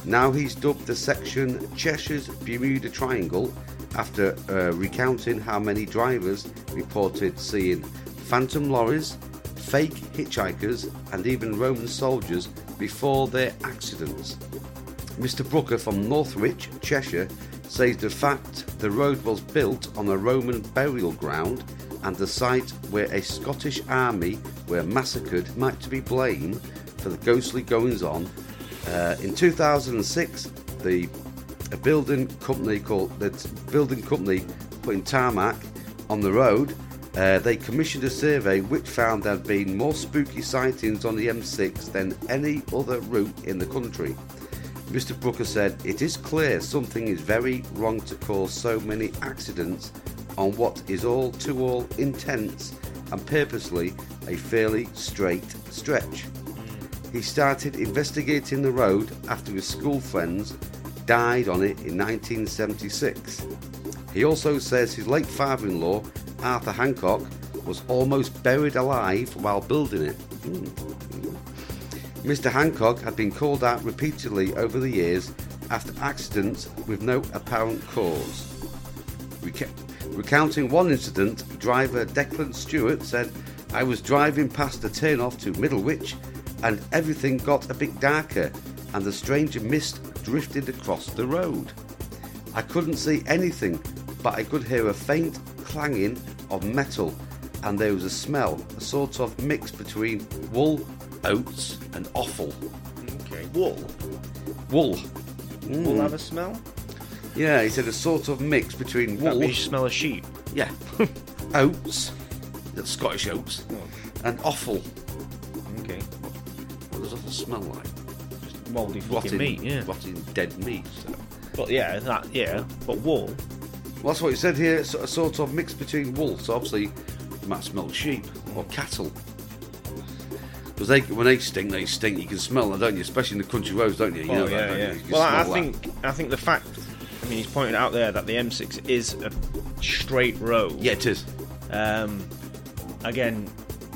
Now he's dubbed the section Cheshire's Bermuda Triangle after uh, recounting how many drivers reported seeing phantom lorries, fake hitchhikers and even Roman soldiers before their accidents. Mister Brooker from Northwich, Cheshire, says the fact the road was built on a Roman burial ground and the site where a Scottish army were massacred might be blamed for the ghostly goings-on. Uh, in two thousand six, the a building company called the building company putting tarmac on the road. Uh, they commissioned a survey which found there had been more spooky sightings on the M six than any other route in the country. Mister Brooker said, "It is clear something is very wrong to cause so many accidents on what is all too all intense and purposely a fairly straight stretch." He started investigating the road after his school friends died on it in nineteen seventy-six. He also says his late father-in-law, Arthur Hancock, was almost buried alive while building it. Mm. Mister Hancock had been called out repeatedly over the years after accidents with no apparent cause. Reca- recounting one incident, driver Declan Stewart said, "I was driving past the turn-off to Middlewich and everything got a bit darker and the strange mist drifted across the road. I couldn't see anything, but I could hear a faint clanging of metal and there was a smell, a sort of mix between wool, oats and offal." Okay, wool? Wool. Mm. Wool have a smell? Yeah, he said a sort of mix between wool... That means you smell a sheep? Yeah. Oats, that's Scottish oats, oh. and offal. Okay. What does offal smell like? Just mouldy fucking rotting, meat, yeah. Rotting dead meat. So. But yeah, that yeah, but wool. Well, that's what he said here. It's a sort of mix between wool. So obviously, you might smell sheep or cattle. Because they, when they stink, they stink. You can smell them, don't you? Especially in the country roads, don't you? You oh, know yeah, that, yeah. You? You well, I that. think I think the fact. I mean, he's pointed out there that the M six is a straight road. Yeah, it is. Um, again,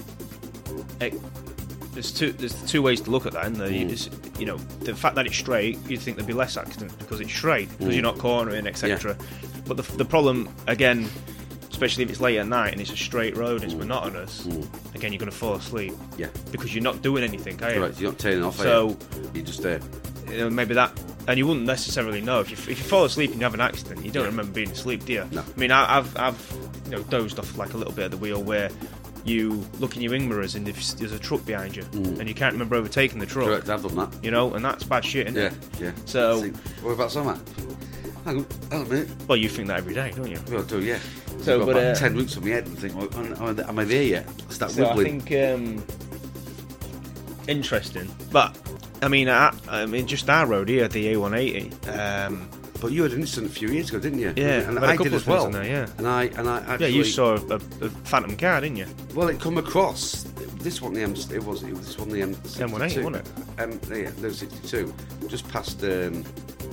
it, there's two there's two ways to look at that. And mm. you know, the fact that it's straight, you'd think there'd be less accidents because it's straight, because mm. you're not cornering, et cetera. Yeah. But the the problem again, especially if it's late at night and it's a straight road, it's mm. monotonous. Mm. Again, you're going to fall asleep. Yeah. Because you're not doing anything, are you? Right, you're not turning off. So you? You're just there. You know, maybe that, and you wouldn't necessarily know if you if you fall asleep and you have an accident. You don't yeah. remember being asleep, do you? No. I mean, I, I've I've you know dozed off like a little bit at the wheel where you look in your wing mirrors and if there's a truck behind you mm. and you can't remember overtaking the truck. Correct, I've done that. You know, and that's bad shit, isn't yeah, it? Yeah, yeah. So, what about summer? Hang on, hang on a minute. Well, you think that every day, don't you? Well, I do, yeah. So, I've got but about uh, ten roots on my head and think, oh, am, am I there yet? Start so wiggling. I think um, interesting, but I mean, I, I mean, just our road here, the A one eighty. Um, but you had an incident a few years ago, didn't you? Yeah, and I I did as well. There, yeah, and I and I actually, yeah, you saw a, a, a phantom car, didn't you? Well, it come across. This one, the M, it was it was this one, the M M one eighty, wasn't it? Um, yeah, no, sixty-two, just past um,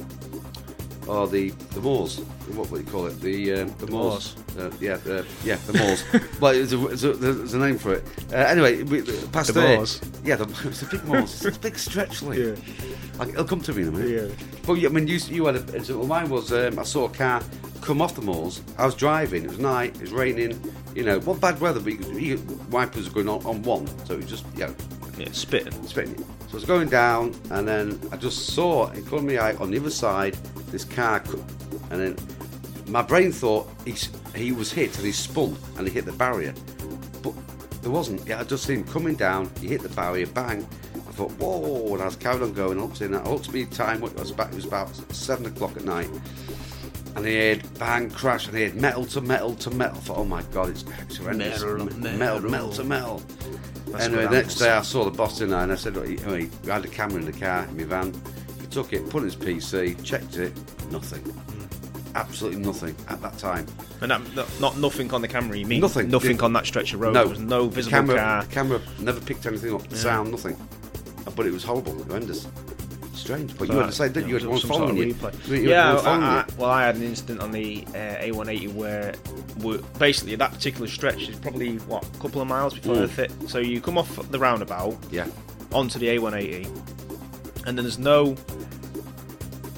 oh the the moors. What would you call it? The um, the, the moors. moors. Uh, yeah, uh, yeah, the moors. Well, there's a, there's, a, there's a name for it. Uh, anyway, we, past the there. moors. Yeah, the, it's a big moors. It's a big stretch, like. Yeah. Like, it'll come to me in a minute. Yeah. But yeah, I mean, you you had a. So mine was. Um, I saw a car come off the moors. I was driving. It was night. It was raining. You know, what bad weather, but you, you, wipers were going on, on one, so it was just, you know, yeah, spitting. Spitting. So I was going down, and then I just saw, in front of me eye, on the other side, this car, and then my brain thought he, he was hit, and he spun, and he hit the barrier. But there wasn't. Yeah, I just seen him coming down, he hit the barrier, bang. I thought, whoa, and I was carried on going, I looked in, I looked at me time, it was about, it was about seven o'clock at night. And he heard bang, crash, and he heard metal to metal to metal. I thought, oh my God, it's, it's horrendous. Metal, metal, metal, metal to metal. That's anyway, the next day I saw the boss in there, and I said, oh, he, oh, he had a camera in the car, in my van. He took it, put it in his P C, checked it, nothing. Mm. Absolutely nothing at that time. And that, not, not nothing on the camera, you mean? Nothing. Nothing it, on that stretch of road? No. There was no visible camera, car? The camera never picked anything up, yeah. sound, nothing. But it was horrible, horrendous. Strange, but so you had to say, didn't you? You had one following you. you. you yeah, one following I, I, you. well, I had an incident on the uh, A one eighty where we're, basically that particular stretch is probably, what, a couple of miles before mm. Earth hit. So you come off the roundabout yeah. onto the A one eighty, and then there's no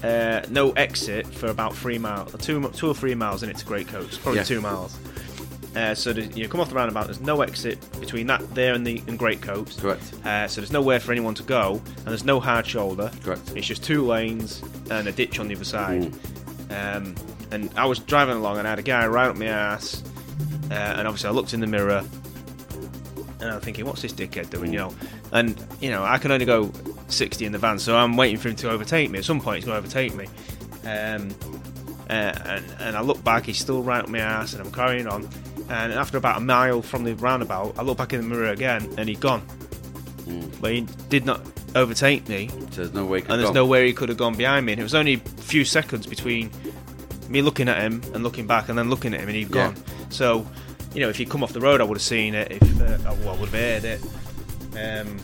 uh, no exit for about three miles, two, two or three miles in it to Greatcoats, probably Yeah. two miles. Uh, so there's- you come off the roundabout. There's no exit between that there and the and Greatcoats. Correct. Uh, so there's nowhere for anyone to go, and there's no hard shoulder. Correct. It's just two lanes and a ditch on the other side. Um, and I was driving along, and I had a guy right up my ass. Uh, and obviously, I looked in the mirror, and I'm thinking, "What's this dickhead doing?" You know. And you know, I can only go sixty in the van, so I'm waiting for him to overtake me. At some point, he's going to overtake me. Um, uh, and, and I look back, he's still right up my ass, and I'm carrying on. And after about a mile from the roundabout, I look back in the mirror again, and he'd gone. Mm. But he did not overtake me. So there's no way he could and there's gone. nowhere he could have gone behind me. And it was only a few seconds between me looking at him and looking back, and then looking at him, and he'd Yeah. gone. So, you know, if he'd come off the road, I would have seen it. If uh, I, well, I would have heard it. Um,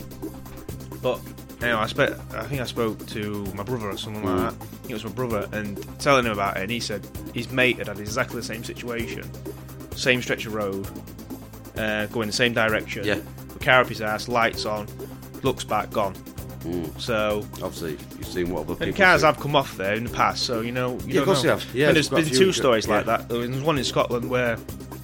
but you know, I, spe- I think I spoke to my brother or someone Mm. like that. I think it was my brother, and telling him about it, and he said his mate had had exactly the same situation, same stretch of road, uh, going the same direction. Yeah. The car up his ass, lights on, looks back, gone. Mm. So obviously, you've seen what other people. and cars see. have come off there in the past, so you know. You Yeah, don't of course know. they have. Yeah, and there's there's been quite a two few- stories yeah. like that. There was one in Scotland where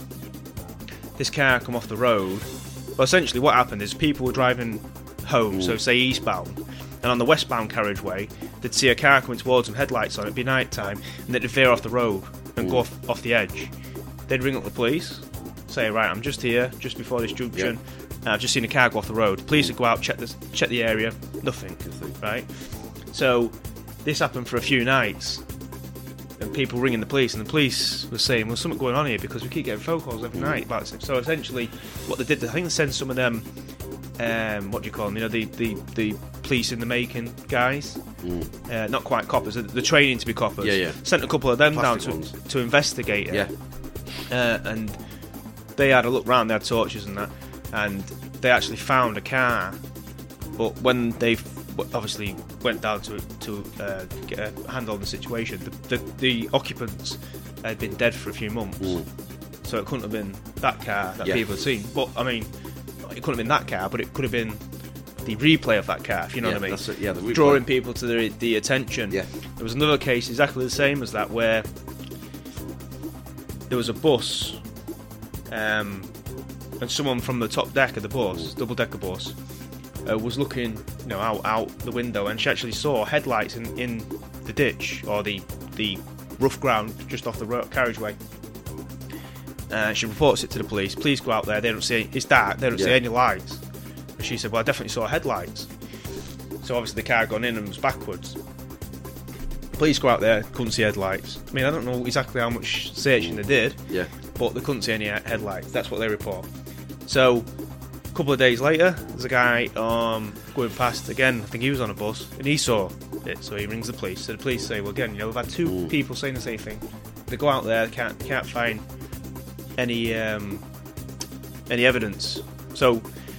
this car come off the road. Well, essentially, what happened is people were driving home, Mm. so say eastbound, and on the westbound carriageway, they'd see a car coming towards them, headlights on, it'd be night time, and they'd veer off the road and Mm. go off, off the edge. They'd ring up the police, say, right, I'm just here, just before this junction. Uh, I've just seen a car go off the road. Police would go out, check the check the area. Nothing, right? So this happened for a few nights, and people ringing the police, and the police were saying, "Well, something going on here because we keep getting phone calls every Mm. night about it." So essentially, what they did, I think they sent some of them, um, what do you call them? You know, the the, the police in the making guys, Mm. uh, not quite coppers, the, the training to be coppers. Yeah, yeah. Sent a couple of them Plastic down ones. to to investigate it. Yeah. Uh, and they had a look round, they had torches and that, and they actually found a car. But when they f- obviously went down to to uh, get a handle on the situation, the, the, the occupants had been dead for a few months, Mm. so it couldn't have been that car that Yeah. people had seen. But I mean, it couldn't have been that car, but it could have been the replay of that car, if you know Yeah, what I mean. that's it, yeah, the replay. Drawing people to the, the attention. Yeah. There was another case exactly the same as that, where there was a bus, um, and someone from the top deck of the bus, double decker bus, uh, was looking, you know, out out the window, and she actually saw headlights in, in the ditch or the the rough ground just off the road, carriageway. Uh, she reports it to the police. Police go out there. They don't see it's dark. They don't see Yeah. any lights. And she said, "Well, I definitely saw headlights." So obviously the car had gone in and was backwards. Police go out there, couldn't see headlights. I mean, I don't know exactly how much searching they did, Yeah. but they couldn't see any headlights. That's what they report. So, a couple of days later, there's a guy um, going past again. I think he was on a bus, and he saw it. So he rings the police. So the police say, "Well, again, you know, we've had two Mm. people saying the same thing." They go out there, can't can't find any um, any evidence. So,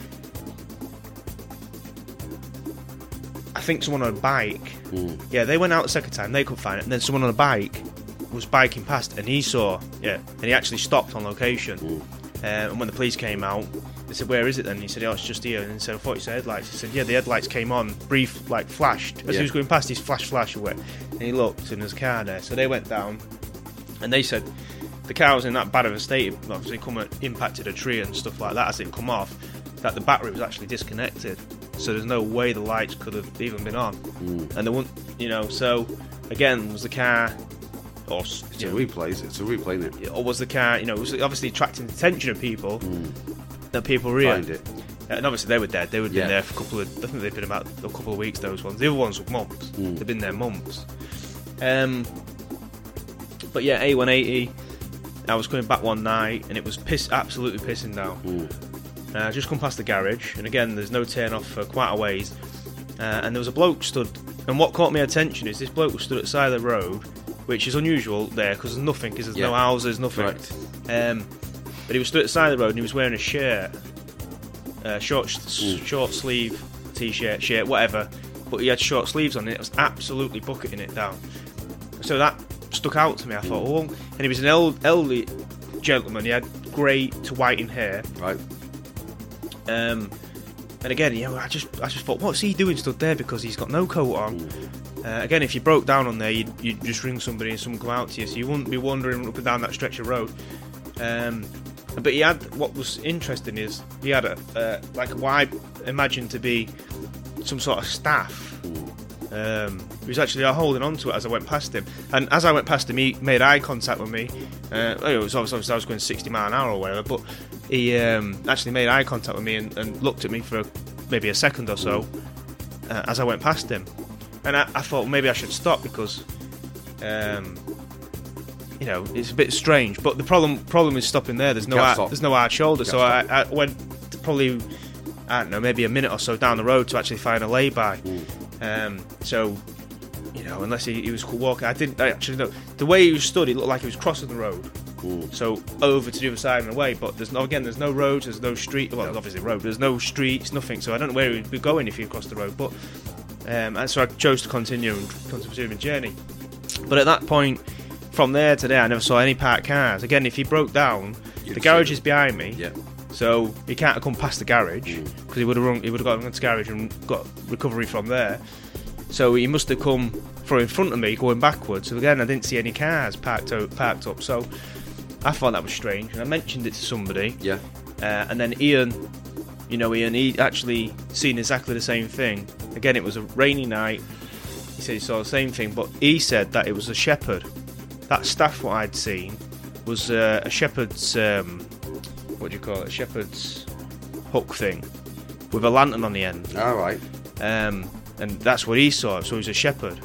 I think someone on a bike. Mm. Yeah, they went out the second time. They couldn't find it, and then someone on a bike was biking past, and he saw. Yeah, and he actually stopped on location. Mm. Uh, and when the police came out, they said, "Where is it then?" And he said, "Oh, it's just here." And he said, "I thought you said headlights." He said, "Yeah, the headlights came on, brief, like flashed as Yeah. he was going past. His flash, flash away." And he looked, and there's a car there. So they went down, and they said the car was in that bad of a state. It obviously come and impacted a tree and stuff like that as it come off. That the battery was actually disconnected. So there's no way the lights could have even been on. Mm. And they wouldn't, you know. So again, was the car, or It's you a know, replay. It's a replay, isn't it? or was the car, you know, it was obviously attracting the attention of people. Mm. That people were here. Find it. And obviously they were dead. They would have Yeah. been there for a couple of. I think they've been about a couple of weeks. Those ones. The other ones were months. Mm. They've been there months. Um. But yeah, A one eighty. I was coming back one night and it was piss, absolutely pissing down. Mm. Uh, I just come past the garage, and again, there's no turn off for quite a ways. Uh, and there was a bloke stood, and what caught my attention is this bloke was stood at the side of the road, which is unusual there because there's nothing, because there's no Yeah. houses, nothing. Correct. Um, but he was stood at the side of the road and he was wearing a shirt, uh, short Mm. short sleeve t-shirt, shirt, whatever. But he had short sleeves on it. It was absolutely bucketing it down. So that stuck out to me. I thought, oh, and he was an eld- elderly gentleman. He had grey to white in hair. Right. Um, and again, you know, I just, I just thought, what's he doing stood there? Because he's got no coat on. Uh, again, if you broke down on there, you'd, you'd just ring somebody and someone come out to you, so you wouldn't be wandering up and down that stretch of road. Um, but he had, what was interesting is, he had a, uh, like what I imagined to be some sort of staff. Um, he was actually holding on to it as I went past him. And as I went past him, he made eye contact with me. Uh, it was obviously, obviously I was going sixty mile an hour or whatever, but he um, actually made eye contact with me and, and looked at me for maybe a second or so uh, as I went past him. And I, I thought maybe I should stop because, um, you know, it's a bit strange. But the problem problem is stopping there. There's no hard, there's no hard shoulder. So I, I went probably, I don't know, maybe a minute or so down the road to actually find a lay-by. Mm. Um, so, you know, unless he, he was walking, I didn't I actually know. The way he was stood, it looked like he was crossing the road. Mm. So over to the other side and away. But there's no, again, there's no roads, there's no street. Well, there's obviously a road, but there's no streets, nothing. So I don't know where he'd be going if he crossed the road. But um, and so I chose to continue and continue my journey. But at that point, from there to there, I never saw any parked cars. Again, if he broke down, You'd the garage is behind me. Yeah. So he can't have come past the garage because mm. he would have run, he would have got into the garage and got recovery from there. So he must have come from in front of me going backwards. So again, I didn't see any cars parked out, parked up. So I thought that was strange, and I mentioned it to somebody. Yeah. Uh, and then Ian, you know, Ian, he actually seen exactly the same thing. Again, it was a rainy night. He said he saw the same thing, but he said that it was a shepherd. That staff what I'd seen was uh, a shepherd's. Um, what do you call it? A shepherd's hook thing with a lantern on the end. All right. Um, and that's what he saw. So he was a shepherd.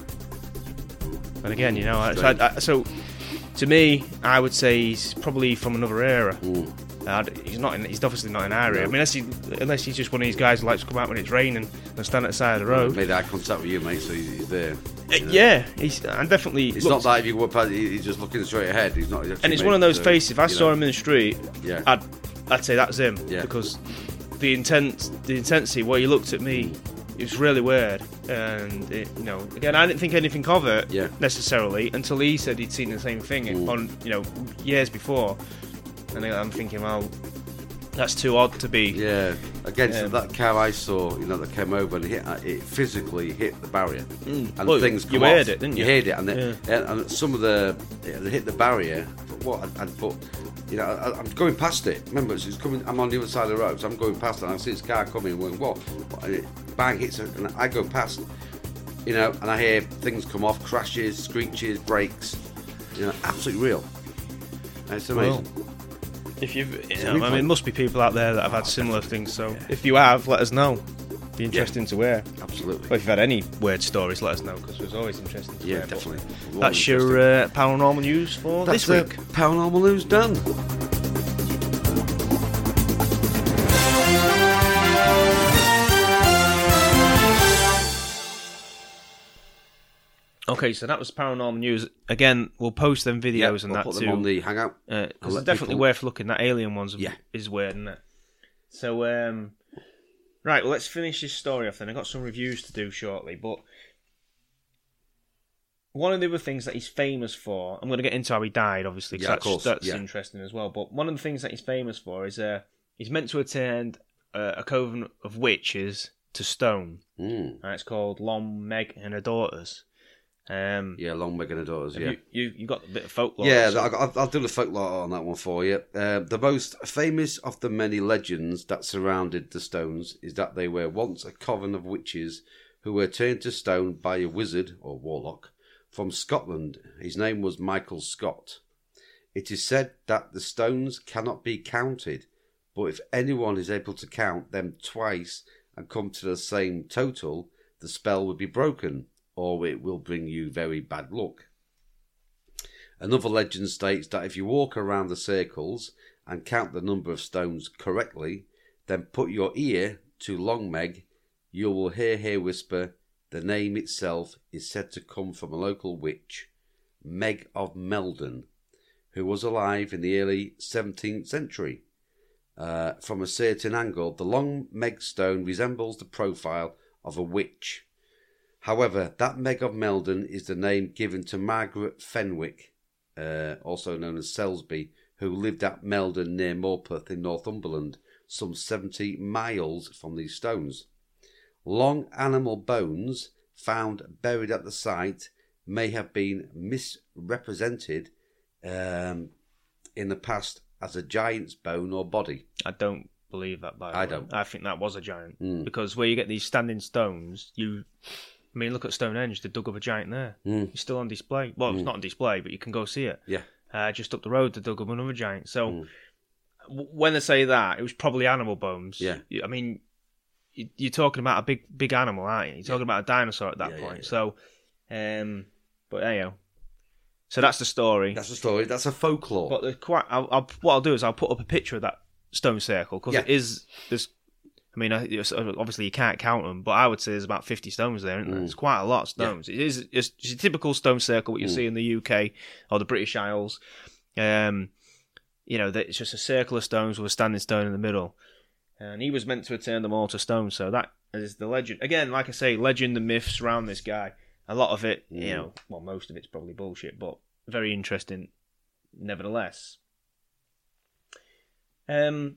And again, you know, so, I, I, so to me, I would say he's probably from another era. Mm. Uh, he's not. In, he's obviously not in our area. No. I mean, unless he, unless he's just one of these guys who likes to come out when it's raining and stand at the side of the road. Made eye contact with you, mate. So he's, he's there. Uh, you know? Yeah, he's. And definitely. It's looks, not that if you go past, he's just looking straight ahead. He's not. And it's one of those so, faces. If I saw know. him in the street, yeah. I'd, I'd say that's him. Yeah. Because the intent, the intensity, where he looked at me, it was really weird. And it, you know, again, I didn't think anything of it yeah. necessarily until he said he'd seen the same thing mm. on, you know, years before. And I'm thinking, well, that's too odd to be. Yeah. Again, so um, that car I saw, you know, that came over and hit, it physically hit the barrier, mm. and well, things come you off. heard it, didn't you? You heard it, and, the, yeah. and some of the they hit the barrier. But what? And, and but you know, I, I'm going past it. Remember, it's coming. I'm on the other side of the road, so I'm going past it. And I see this car coming, and going, what? And it bang hits it, and I go past. You know, and I hear things come off, crashes, screeches, brakes. You know, absolutely real. And it's amazing. Well, if you've, you know, I mean, there must be people out there that have had similar things. So yeah. if you have, let us know. Be interesting yeah. to hear. Absolutely. Well, if you've had any weird stories, let us know because it was always interesting. To yeah, hear. definitely. That's your uh, paranormal news for That's this week. Paranormal news done. Okay, so that was paranormal news. Again, we'll post them videos yeah, and we'll that put too. them on the Hangout. Because uh, it's definitely people... worth looking. That alien one's yeah. is weird, isn't it? So, um, right, well, let's finish this story off then. I've got some reviews to do shortly, but one of the other things that he's famous for, I'm going to get into how he died, obviously, because yeah, that's, of course. that's yeah. interesting as well. But one of the things that he's famous for is uh, he's meant to attend uh, a coven of witches to Stone. Mm. And it's called Long Meg and her daughters. Um, yeah, Long Meg and her daughters, yeah. You, you, you got a bit of folklore. Yeah, so. I'll, I'll do the folklore on that one for you. Uh, the most famous of the many legends that surrounded the Stones is that they were once a coven of witches who were turned to stone by a wizard, or warlock, from Scotland. His name was Michael Scott. It is said that the stones cannot be counted, but if anyone is able to count them twice and come to the same total, the spell will be broken, or it will bring you very bad luck. Another legend states that if you walk around the circles and count the number of stones correctly, then put your ear to Long Meg, you will hear her whisper. The name itself is said to come from a local witch, Meg of Meldon, who was alive in the early seventeenth century. Uh, from a certain angle, the Long Meg stone resembles the profile of a witch. However, that Meg of Meldon is the name given to Margaret Fenwick, uh, also known as Selsby, who lived at Meldon near Morpeth in Northumberland, some seventy miles from these stones. Long animal bones found buried at the site may have been misrepresented um, in the past as a giant's bone or body. I don't believe that, by the I way. don't. I think that was a giant. Mm. Because where you get these standing stones, you... I mean, look at Stonehenge. They dug up a giant there. Mm. It's still on display. Well, it's Mm. not on display, but you can go see it. Yeah. Uh, just up the road, they dug up another giant. So Mm. w- when they say that, it was probably animal bones. Yeah. I mean, you- you're talking about a big big animal, aren't you? You're talking about a dinosaur at that Yeah, point. yeah, So, um, but anyhow. So that's the story. That's the story. That's a folklore. But the quite, I'll, I'll, what I'll do is I'll put up a picture of that stone circle because Yeah. it is. There's, I mean, I- it's- obviously you can't count them, but I would say there's about fifty stones there, isn't there? Mm. It's quite a lot of stones. It is it's, it's a typical stone circle what you Mm. see in the U K or the British Isles. Um, you know, that it's just a circle of stones with a standing stone in the middle, and he was meant to have turned them all to stone. So that is the legend. Again, like I say, legend and myths around this guy. A lot of it, Mm. you know, well, most of it's probably bullshit, but very interesting, nevertheless. Um,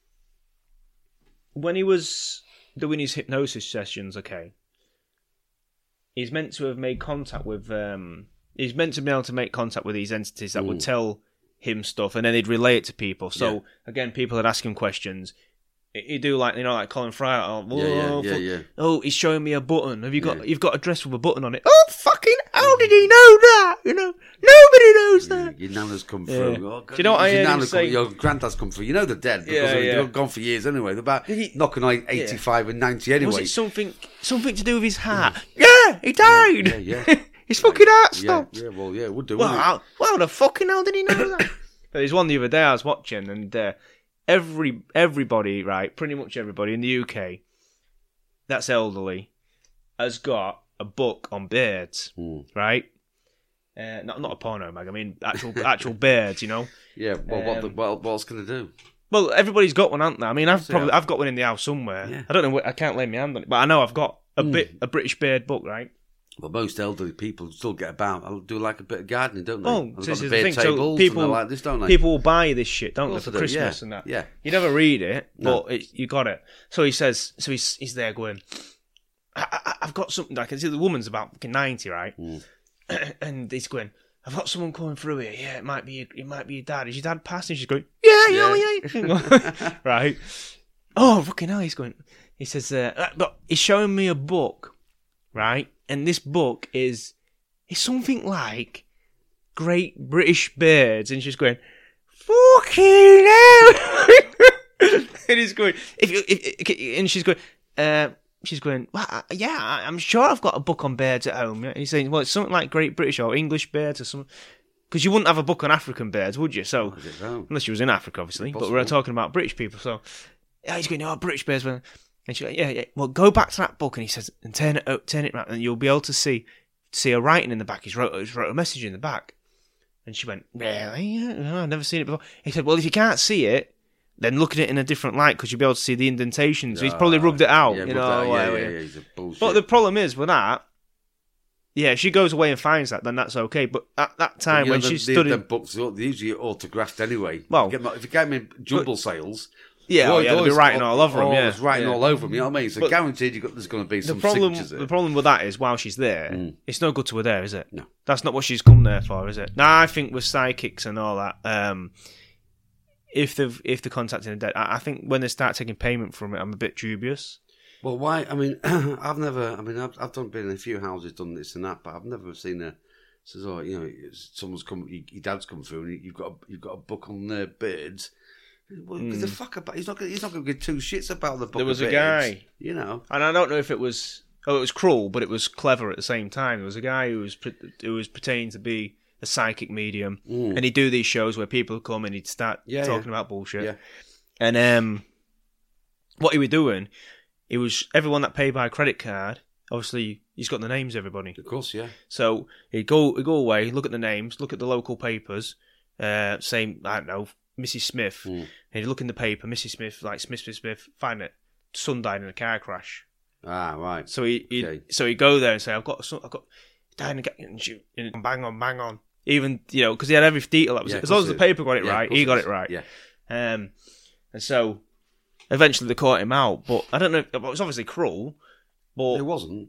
when he was doing his hypnosis sessions, okay, he's meant to have made contact with. Um, he's meant to be able to make contact with these entities that Mm. would tell him stuff, and then he'd relay it to people. So Yeah. again, people would ask him questions. He'd do like you know, like Colin Fry. Oh, Yeah, yeah, oh, yeah, fuck- yeah. oh, he's showing me a button. Have you got? Yeah. You've got a dress with a button on it. Oh, fucking! How did he know that? You know, nobody knows that. Your nana's come Yeah. through. Oh, Do you know what I your heard him nana say? come, your granddad's come through. You know they're dead because Yeah, they're, yeah. they're gone for years anyway. They're about Did he- knocking on eighty-five and ninety anyway. Was it something something to do with his heart? Yeah, he died. Yeah, yeah. yeah. His fucking heart yeah, stopped. yeah, well, yeah, it would do. Well, wouldn't it? how, well, the fucking hell did he know that? But there's one the other day I was watching, and uh, every everybody, right, pretty much everybody in the U K that's elderly has got a book on birds, Mm. right? Uh, not not a porno mag. I mean actual actual birds, you know. Yeah, well, what, the, Um, what, what else can they do? Well, everybody's got one, haven't they? I mean, I've So, probably yeah. I've got one in the house somewhere. Yeah. I don't know. wh- I can't lay my hand on it, but I know I've got a Mm. bit a British bird book, right? Well, most elderly people still get about. I'll do like a bit of gardening, don't they? Oh, And they've so got this the is the beer thing. So tables people and they're like this, don't they? People will buy this shit, don't they, Of for course they do, Christmas yeah, and that. yeah. You never read it, No. but it, you got it. So he says. So he's he's there going. I, I, I've got something. I can see the woman's about fucking ninety, right? Mm. And he's going. I've got someone coming through here. Yeah, it might be. It might be your dad. Is your dad passing? She's going. Yeah, yeah, yeah. yeah. Right. Oh, fucking hell! He's going. He says. Uh, but he's showing me a book, right? And this book is is something like Great British Birds, and she's going. Fucking hell! And he's going. If you, if, if, and she's going. Uh, She's going, well, I- yeah, I- I'm sure I've got a book on birds at home. Yeah? He's saying, well, it's something like Great British or English birds or something. Because you wouldn't have a book on African birds, would you? So, I don't know. unless you was in Africa, obviously. But we're Possible. talking about British people. So, yeah, he's going, oh, British birds. well," And she's like, yeah, yeah. Well, go back to that book. And he says, and turn it out, turn it around. And you'll be able to see see a writing in the back. He's wrote, he's wrote a message in the back. And she went, really? Yeah, no, I've never seen it before. He said, well, if you can't see it, then look at it in a different light because you'll be able to see the indentations. So he's probably rubbed it out. Yeah, you rubbed know, it out. like- yeah, yeah, yeah, he's a bullshit. But the problem is with that, yeah, she goes away and finds that, then that's okay. But at that But, time you know, when the, she the, stood the in... books, they're usually autographed anyway. Well- if you get, them- if you get them in jumble sales, Yeah, they're oh, yeah, they'll be always- writing all over 'em, oh, yeah. it's writing Yeah. all over them, you know what I mean? So But guaranteed you got, there's going to be The some problem, signatures there. the problem with that is while she's there, Mm. it's no good to her there, is it? No. That's not what she's come there for, is it? Now, I think with psychics and all that, um, if they've if they're contacting the dead, I, I think when they start taking payment from it, I'm a bit dubious. Well, why? I mean, I've never. I mean, I've I've done been in a few houses, done this and that, but I've never seen a. Says, oh, you know, someone's come, your, your dad's come through, and you've got a, you've got a book on their birds. Well, Mm. the fuck about? He's not. Gonna, he's not going to give two shits about the book. There was of a birds, guy, you know, and I don't know if it was. Oh, it was cruel, but it was clever at the same time. There was a guy who was pre- who was pretending to be a psychic medium, Mm. and he'd do these shows where people would come and he'd start Yeah, talking yeah. about bullshit. Yeah. And um, what he was doing, it was everyone that paid by credit card. Obviously, he's got the names of everybody. Of course, yeah. So he'd go, he'd go away, look at the names, look at the local papers, uh, saying, I don't know, Missus Smith. Mm. And he'd look in the paper, Missus Smith, like Smith, Smith, Smith, find it. Son died in a car crash. Ah, right. So he, he'd, Okay. so he'd go there and say, I've got, a son, I've got, died in a car, and shoot, and bang on, bang on. Even, you know, because he had every detail. That was Yeah, it. of As long course as the it is. paper got it Yeah, of right, course he it got is. it right. Yeah. Um, and so eventually they caught him out. But I don't know, it was obviously cruel. But It wasn't.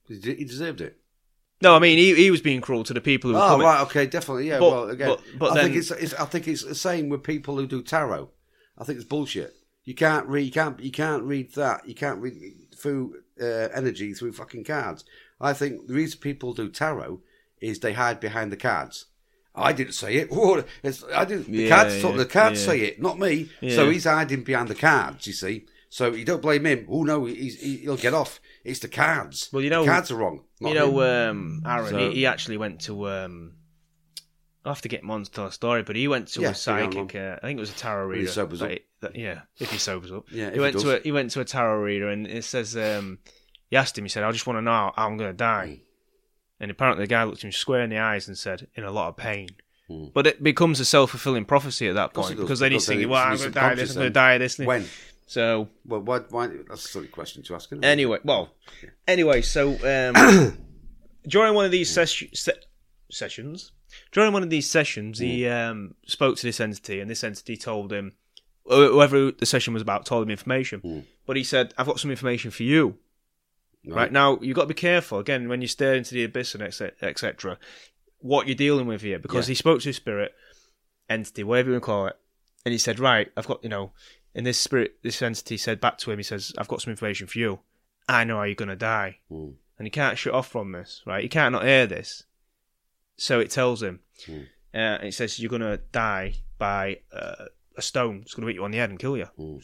He he deserved it. No, I mean he he was being cruel to the people who were Oh coming. right, okay, definitely, yeah. But- well, again, but- but I then- think it's, it's I think it's the same with people who do tarot. I think it's bullshit. You can't read, you can't, you can't read that. You can't read through uh, energy through fucking cards. I think the reason people do tarot is they hide behind the cards. I didn't say it. Oh, it's, I didn't. The Yeah, cards, yeah, the cards yeah. say it, not me. Yeah. So he's hiding behind the cards. You see. So you don't blame him. Oh no, he's, he, he'll get off. It's the cards. Well, you know, the cards are wrong. not You know, him. um, Aaron. So- he, he actually went to. Um, I'll have to get him on to tell a story, but he went to Yeah, a bring it on, psychic. Uh, I think it was a tarot When he reader. sobers that up. he- that- yeah, if he sobers up. Yeah, if he he went does. to a he went to a tarot reader, and it says um, he asked him. He said, "I just want to know how I'm going to die." And apparently, the guy looked him square in the eyes and said, "In a lot of pain." Mm. But it becomes a self fulfilling prophecy at that course point it does, because then he's because then thinking, it's- "Well, I'm it's going to die of this. I'm going to subconscious die of this." then. When? So Well, why, why? That's a silly question to ask. Isn't it? anyway, well, anyway, so um, during one of these ses- se- sessions, during one of these sessions, he um, spoke to this entity, and this entity told him, whoever the session was about, told him information. Mm. But he said, "I've got some information for you." Right. Right, now, you've got to be careful again when you stare into the abyss and et cetera. What you're dealing with here, because Yeah. he spoke to his spirit entity, whatever you want to call it, and he said, "Right, I've got you know." And this spirit, this entity said back to him, he says, "I've got some information for you. I know how you're going to die." Mm. And he can't shut off from this, right? He can't not hear this. So it tells him, Mm. uh, it says, "You're going to die by uh, a stone. It's going to hit you on the head and kill you." Mm.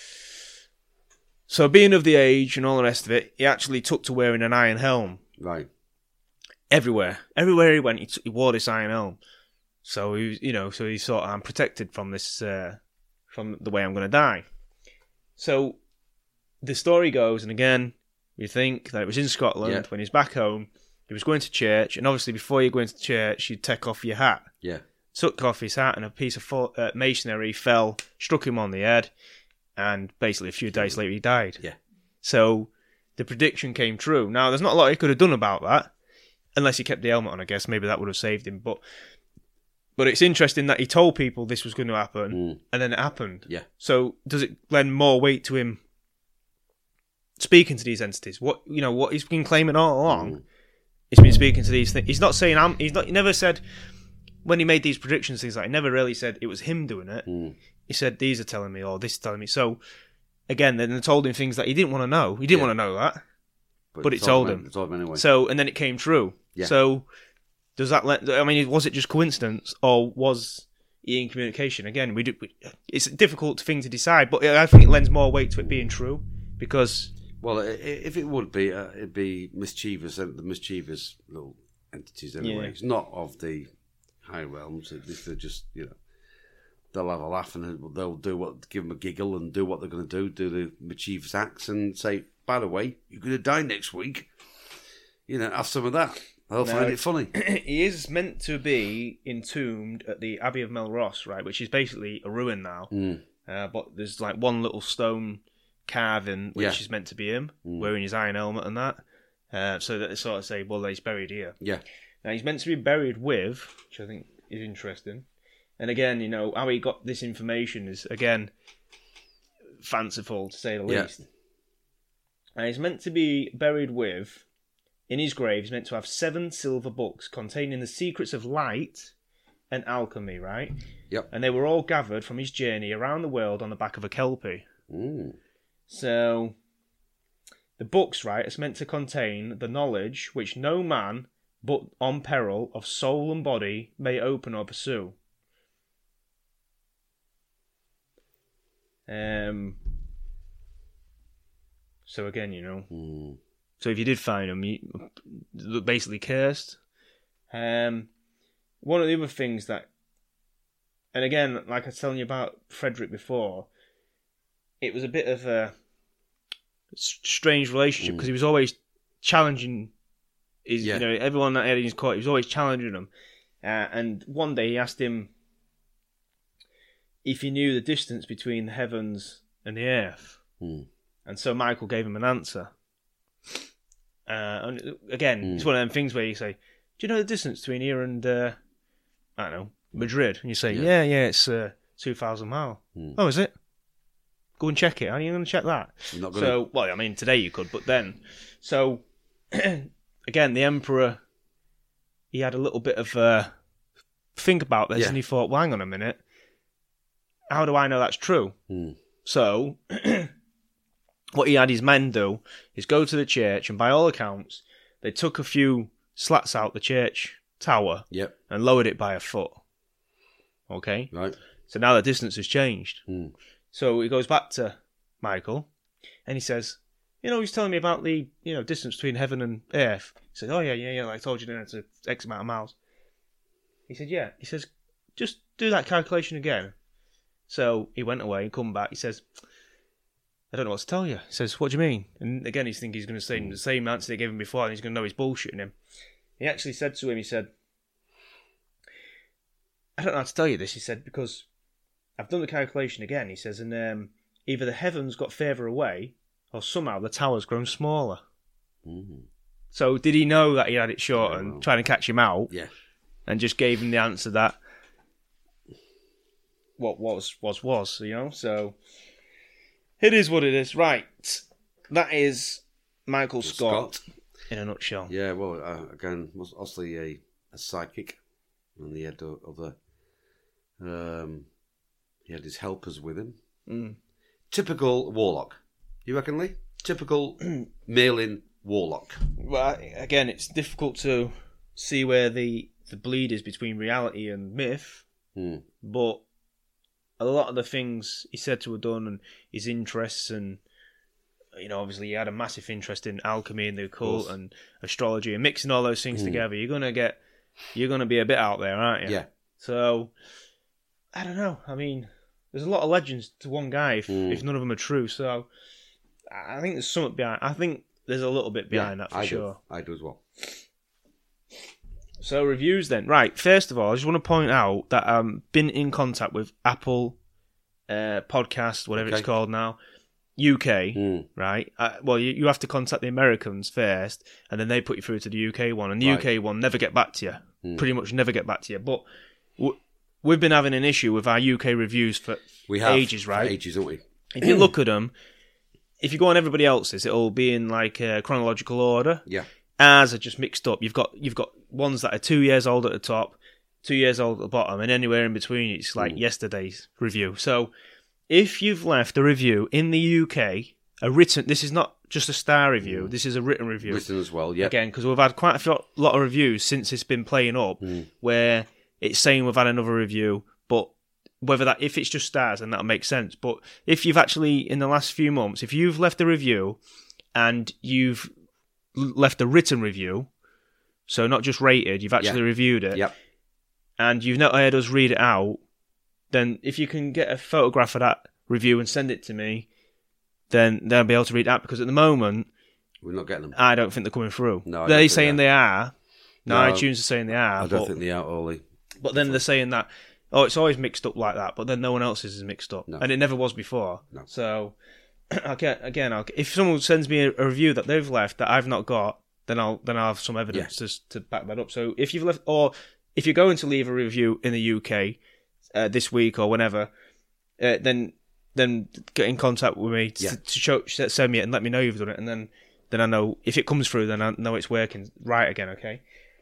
So being of the age and all the rest of it, he actually took to wearing an iron helm. Right. Everywhere. Everywhere he went, he, t- he wore this iron helm. So he was, you know, so he thought, "I'm protected from this, uh, from the way I'm going to die." So the story goes, and again, you think that it was in Scotland Yeah. when he's back home. He was going to church, and obviously before you go into church, you'd take off your hat. Yeah. Took off his hat, and a piece of fo- uh, masonry fell, struck him on the head, and basically a few days later he died. Yeah. So the prediction came true. Now, there's not a lot he could have done about that, unless he kept the helmet on, I guess. Maybe that would have saved him. But but it's interesting that he told people this was going to happen, Mm. and then it happened. Yeah. So does it lend more weight to him speaking to these entities? What you know, what he's been claiming all along, Mm. he's been speaking to these things. He's not saying I'm. He's not. He never said when he made these predictions things like. He never really said it was him doing it. Mm. He said these are telling me, or this is telling me. So again, then they told him things that he didn't want to know. He didn't Yeah. want to know that, But, but it it told him. him. It told him anyway. So and then it came true. Yeah. So does that let? I mean, was it just coincidence, or was he in communication? Again, we do. It's a difficult thing to decide, but I think it lends more weight to it being true because. Well, i- i- if it would be, uh, it'd be mischievous, uh, the mischievous little entities anyway. Yeah. It's not of the high realms. They're just, you know, they'll have a laugh and they'll do what, give them a giggle and do what they're going to do, do the mischievous acts and say, "By the way, you're going to die next week." You know, have some of that. They'll No. find it funny. He is meant to be entombed at the Abbey of Melross, right, which is basically a ruin now. Mm. Uh, but there's like one little stone carving which Yeah. is meant to be him, Mm. wearing his iron helmet and that. Uh, so that they sort of say, well, he's buried here. Yeah. Now he's meant to be buried with, which I think is interesting. And again, you know, how he got this information is, again, fanciful to say the Yeah. least. And he's meant to be buried with, in his grave, he's meant to have seven silver books containing the secrets of light and alchemy, right? Yep. And they were all gathered from his journey around the world on the back of a kelpie. Mm. So, the books, right, is meant to contain the knowledge which no man, but on peril of soul and body, may open or pursue. Um. So again, you know. Mm. So if you did find them, you they're basically cursed. Um, one of the other things that, and again, like I was telling you about Frederick before, it was a bit of a s- strange relationship because Mm. he was always challenging his, Yeah. you know, everyone that had in his court. He was always challenging them. Uh, and one day he asked him if he knew the distance between the heavens and the earth. Mm. And so Michael gave him an answer. Uh, and again, Mm. it's one of them things where you say, "Do you know the distance between here and uh, I don't know Madrid?" And you say, Yeah. "Yeah, yeah, it's uh, two thousand mile." Mm. Oh, is it? Go and check it. How are you going to check that? You're not gonna... So, well, I mean, today you could, but then, so again, the Emperor, he had a little bit of a think about this, Yeah. and he thought, well, hang on a minute. How do I know that's true? Mm. So, what he had his men do is go to the church, and by all accounts, they took a few slats out the church tower Yep. and lowered it by a foot. Okay? Right. So now the distance has changed. Mm. So he goes back to Michael, and he says, you know, he's telling me about the, you know, distance between heaven and earth. He said, oh, yeah, yeah, yeah, like I told you, it's X amount of miles. He said, yeah. He says, just do that calculation again. So he went away and come back. He says, I don't know what to tell you. He says, what do you mean? And again, he's thinking he's going to say the same answer they gave him before, and he's going to know he's bullshitting him. He actually said to him, he said, I don't know how to tell you this. He said, because I've done the calculation again. He says, and um, either the heavens got further away, or somehow the tower's grown smaller. Mm. So did he know that he had it shortened, well. trying to catch him out? Yeah. And just gave him the answer that what was was was, you know. So it is what it is, right? That is Michael Scott, Scott in a nutshell. Yeah. Well, uh, again, was obviously a, a psychic, and he had other. Um, he had his helpers with him. Mm. Typical warlock. You reckon, Lee? Typical male-in warlock. Well, again, it's difficult to see where the the bleed is between reality and myth, mm. but a lot of the things he said to have done and his interests, and you know, obviously he had a massive interest in alchemy and the occult and astrology, and mixing all those things mm. together, you're gonna get, you're gonna be a bit out there, aren't you? Yeah. So I don't know. I mean, there's a lot of legends to one guy if, mm. if none of them are true. So I think there's something behind. I think there's a little bit behind yeah, that for I sure. Do. I do as well. So reviews then. Right, first of all, I just want to point out that I've been in contact with Apple uh, Podcast, whatever okay. it's called now, U K, mm. right? Uh, well, you, you have to contact the Americans first, and then they put you through to the U K one, and the right. U K one never get back to you. Mm. Pretty much never get back to you. But w- we've been having an issue with our U K reviews for we have, ages, right? For ages, haven't we? If you look at them, if you go on everybody else's, it'll be in like a chronological order. Yeah. Ours are just mixed up. You've got you've got ones that are two years old at the top, two years old at the bottom, and anywhere in between it's like mm. yesterday's review. So if you've left a review in the U K, a written, this is not just a star review, mm. this is a written review. Written as well, yeah. Again, because we've had quite a lot of reviews since it's been playing up mm. where it's saying we've had another review, but whether that, if it's just stars, then that'll make sense. But if you've actually, in the last few months, if you've left a review and you've left a written review, so not just rated, you've actually yeah. reviewed it, yep. and you've not heard us read it out, then if you can get a photograph of that review and send it to me, then they'll be able to read it out, because at the moment, we're not getting them. I don't think they're coming through. No, they're saying they are. No, no, iTunes are saying they are. I don't but, think they are, Ollie. But then they're saying that, oh, it's always mixed up like that, but then no one else's is mixed up. No. And it never was before. No. So, okay, again, I'll, if someone sends me a, a review that they've left that I've not got, then I'll then I'll have some evidence yeah. to, to back that up. So if you've left, or if you're going to leave a review in the U K uh, this week or whenever, uh, then then get in contact with me to, yeah. to show, send me it and let me know you've done it, and then then I know if it comes through, then I know it's working right again. Okay.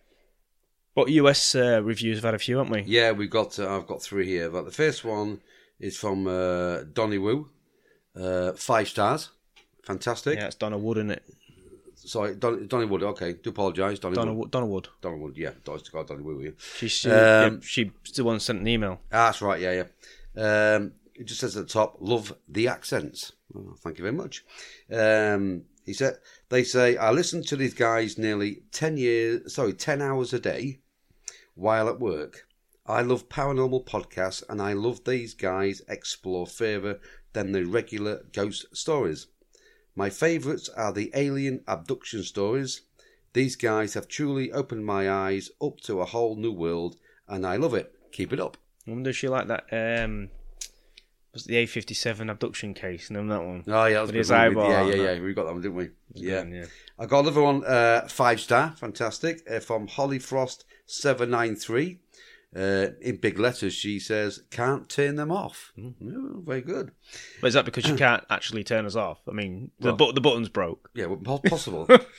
But U S uh, reviews have had a few, haven't we? Yeah, we've got. Uh, I've got three here. But the first one is from uh, Donny Woo, uh, five stars, fantastic. Yeah, it's Donna Wood, isn't it? Sorry, Don, Donny Wood. Okay, do apologise, Donny Donna Wood. Donna Wood. Donna Wood. Yeah, I was got Donny Woo. Yeah. She she, um, yeah, she still once sent an email. Ah, that's right. Yeah, yeah. Um, it just says at the top, "Love the accents." Oh, thank you very much. Um, he said they say I listen to these guys nearly ten years. Sorry, ten hours a day while at work. I love paranormal podcasts, and I love these guys explore further than the regular ghost stories. My favourites are the alien abduction stories. These guys have truly opened my eyes up to a whole new world, and I love it. Keep it up. I wonder if she like that. Um, was it the A fifty-seven abduction case? No, that one. Oh yeah, that was his one. eyeball. Yeah, yeah, yeah. We got that one, didn't we? Yeah. Good, yeah. I got another one. Uh, five star, fantastic, uh, from Holly Frost seven nine three. Uh, in big letters, she says, "Can't turn them off." Mm. Oh, very good. But is that because you can't actually turn us off? I mean, the well, bu- the button's broke. Yeah, well, possible.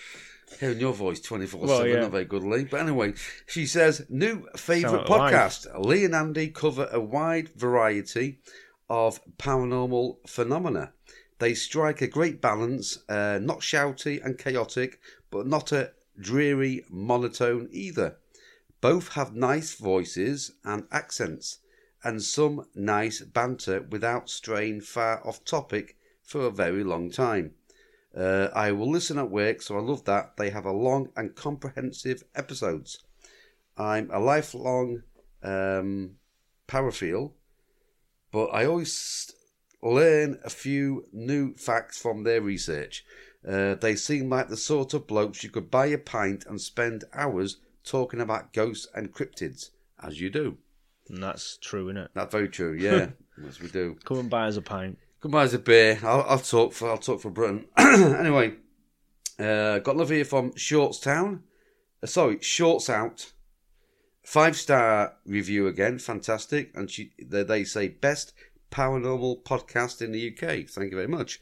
Hearing your voice twenty-four Well, seven, yeah. not very good, Lee. But anyway, she says, new favourite Sound like podcast. Lee and Andy cover a wide variety of paranormal phenomena. They strike a great balance, uh, not shouty and chaotic, but not a dreary monotone either. Both have nice voices and accents, and some nice banter without straying far off topic for a very long time. Uh, I will listen at work, so I love that. They have a long and comprehensive episodes. I'm a lifelong um, paraphile, but I always learn a few new facts from their research. Uh, they seem like the sort of blokes you could buy a pint and spend hours talking about ghosts and cryptids, as you do. And that's true, isn't it? That's very true, yeah, as we do. Come and buy us a pint. Come buy us a beer. I'll, I'll talk for I'll talk for Britain. Anyway, uh, got love here from Shortstown. Uh, sorry, Shorts Out. Five star review again, fantastic. And she they, they say best paranormal podcast in the U K. Thank you very much.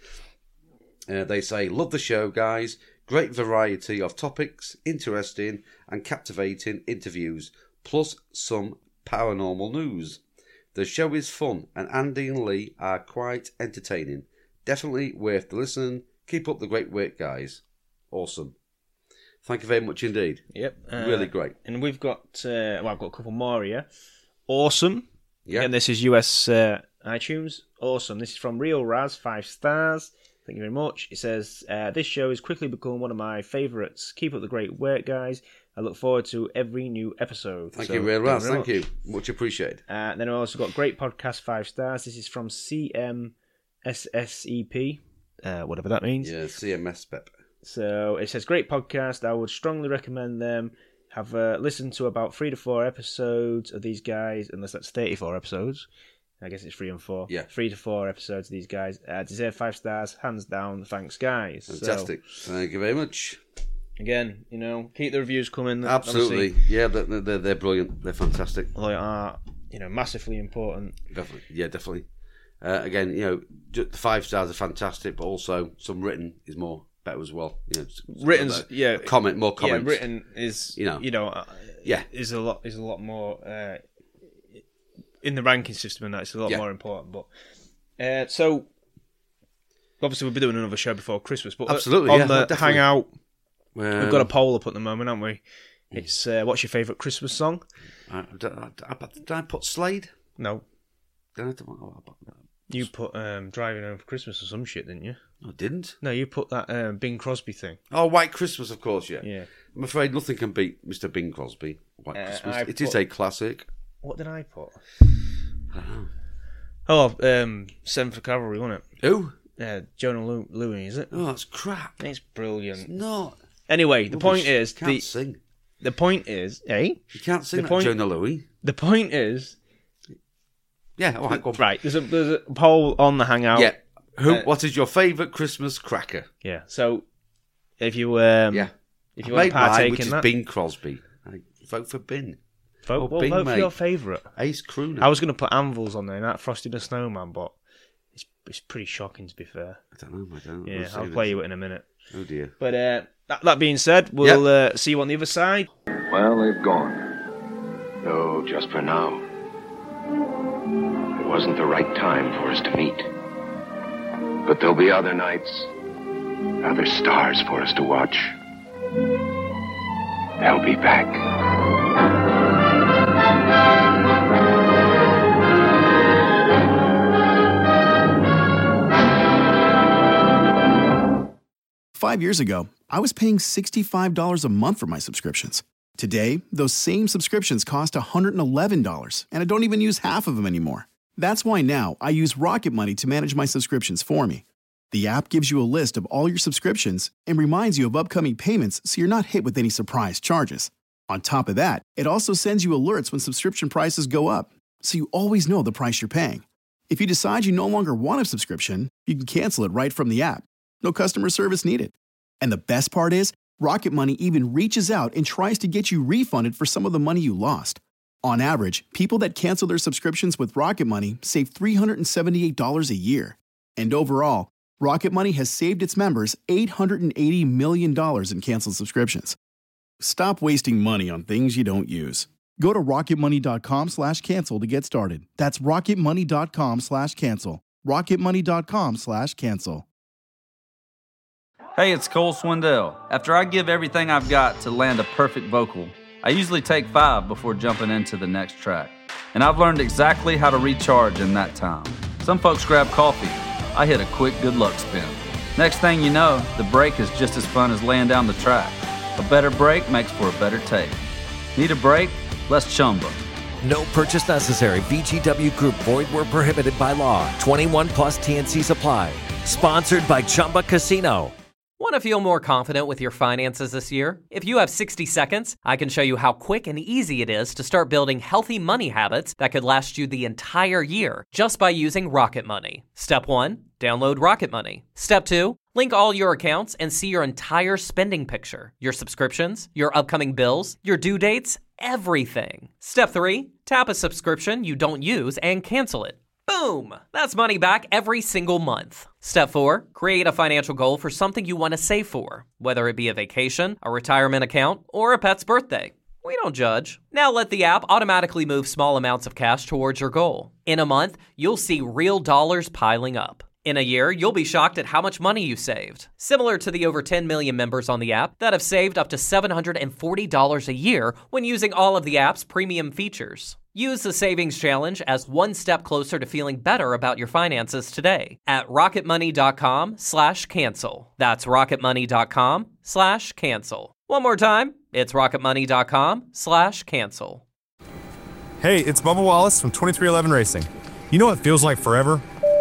Uh, they say love the show, guys. Great variety of topics, interesting and captivating interviews, plus some paranormal news. The show is fun, and Andy and Lee are quite entertaining. Definitely worth the listen. Keep up the great work, guys. Awesome. Thank you very much indeed. Yep. Uh, really great. And we've got, uh, well, I've got a couple more here. Awesome. Yeah. And this is U S uh, iTunes. Awesome. This is from Real Raz, five stars. Thank you very much. It says, uh, this show has quickly become one of my favourites. Keep up the great work, guys. I look forward to every new episode. Thank So, you, Real Raz. very Thank much. you. Much appreciated. Uh, then I've also got great podcast, five stars. This is from C M S S E P, uh, whatever that means. Yeah, C M S P E P. So it says, great podcast. I would strongly recommend them. Have uh, listened to about three to four episodes of these guys, unless that's thirty-four episodes. I guess it's three and four. Yeah. Three to four episodes of these guys. Uh, deserve five stars, hands down. Thanks, guys. Fantastic. So, Thank you very much. again, you know, keep the reviews coming. Absolutely. Obviously, Yeah, they're, they're, they're brilliant. They're fantastic. they are, you know, massively important. Definitely. Yeah, definitely. Uh, again, you know, ju- the five stars are fantastic, but also some written is more better as well. You know, Written's, uh, yeah, comment more comments. Yeah, written is, You know. you know, uh, Yeah. is a lot is a lot more uh, in the ranking system, and that's a lot Yeah. more important. But uh, so obviously we'll be doing another show before Christmas, but Absolutely, on yeah, the definitely. Hangout, Um, we've got a poll up at the moment, haven't we? It's uh, what's your favourite Christmas song? I, did, I, did I put Slade? No, Did I, oh, I, put- you put um, Driving Home for Christmas or some shit, didn't you? I didn't. No, you put that um, Bing Crosby thing. Oh, White Christmas, of course, yeah. Yeah. I'm afraid nothing can beat Mister Bing Crosby. White Uh, Christmas. I've It is put- a classic. What did I put? I don't know. Oh, um, Seven for Cavalry, wasn't it? Who? Uh, Jonah Lew- Louis, is it? Oh, that's crap. It's brilliant. Not. Anyway, the Rubbish. point is, Can't the sing. the point is, eh? You can't sing the that point- Jonah Louis. The point is, Yeah, all right, go on. right? There's a there's a poll on the Hangout. Yeah. Who? Uh, what is your favourite Christmas cracker? Yeah. So if you um, Yeah. if you I want made to partake mine, which in is that, Bing Crosby. I vote for Bin. vote, Oh, well, Bing, vote for mate. your favourite. Ace Crooner. I was going to put Anvils on there, not Frosty the Snowman, but it's it's pretty shocking to be fair. I don't know. I don't know. Yeah, I've I'll seen play it. you it in a minute. Oh dear. But uh, that, that being said, we'll uh, see you on the other side. Well, they've gone. Though, just for now. It wasn't the right time for us to meet. But there'll be other nights, other stars for us to watch. They'll be back. Five years ago, I was paying sixty-five dollars a month for my subscriptions. Today, those same subscriptions cost one hundred eleven dollars, and I don't even use half of them anymore. That's why now I use Rocket Money to manage my subscriptions for me. The app gives you a list of all your subscriptions and reminds you of upcoming payments so you're not hit with any surprise charges. On top of that, it also sends you alerts when subscription prices go up, so you always know the price you're paying. If you decide you no longer want a subscription, you can cancel it right from the app. No customer service needed. And the best part is, Rocket Money even reaches out and tries to get you refunded for some of the money you lost. On average, people that cancel their subscriptions with Rocket Money save three hundred seventy-eight dollars a year. And overall, Rocket Money has saved its members eight hundred eighty million dollars in canceled subscriptions. Stop wasting money on things you don't use. Go to rocketmoney.com slash cancel to get started. That's rocketmoney.com slash cancel. rocketmoney.com slash cancel. Hey, it's Cole Swindell. After I give everything I've got to land a perfect vocal, I usually take five before jumping into the next track. And I've learned exactly how to recharge in that time. Some folks grab coffee. I hit a quick good luck spin. Next thing you know, the break is just as fun as laying down the track. A better break makes for a better take. Need a break? Let's Chumba. No purchase necessary. V G W Group. Void where prohibited by law. twenty-one plus T N C supply. Sponsored by Chumba Casino. Want to feel more confident with your finances this year? If you have sixty seconds, I can show you how quick and easy it is to start building healthy money habits that could last you the entire year just by using Rocket Money. Step one, download Rocket Money. Step two, link all your accounts and see your entire spending picture, your subscriptions, your upcoming bills, your due dates, everything. Step three, tap a subscription you don't use and cancel it. Boom! That's money back every single month. Step four, create a financial goal for something you want to save for, whether it be a vacation, a retirement account, or a pet's birthday. We don't judge. Now let the app automatically move small amounts of cash towards your goal. In a month, you'll see real dollars piling up. In a year, you'll be shocked at how much money you saved. Similar to the over ten million members on the app that have saved up to seven hundred forty dollars a year when using all of the app's premium features. Use the Savings Challenge as one step closer to feeling better about your finances today at rocketmoney.com slash cancel. That's rocketmoney.com slash cancel. One more time, it's rocketmoney.com slash cancel. Hey, it's Bubba Wallace from twenty-three eleven Racing. You know what feels like forever?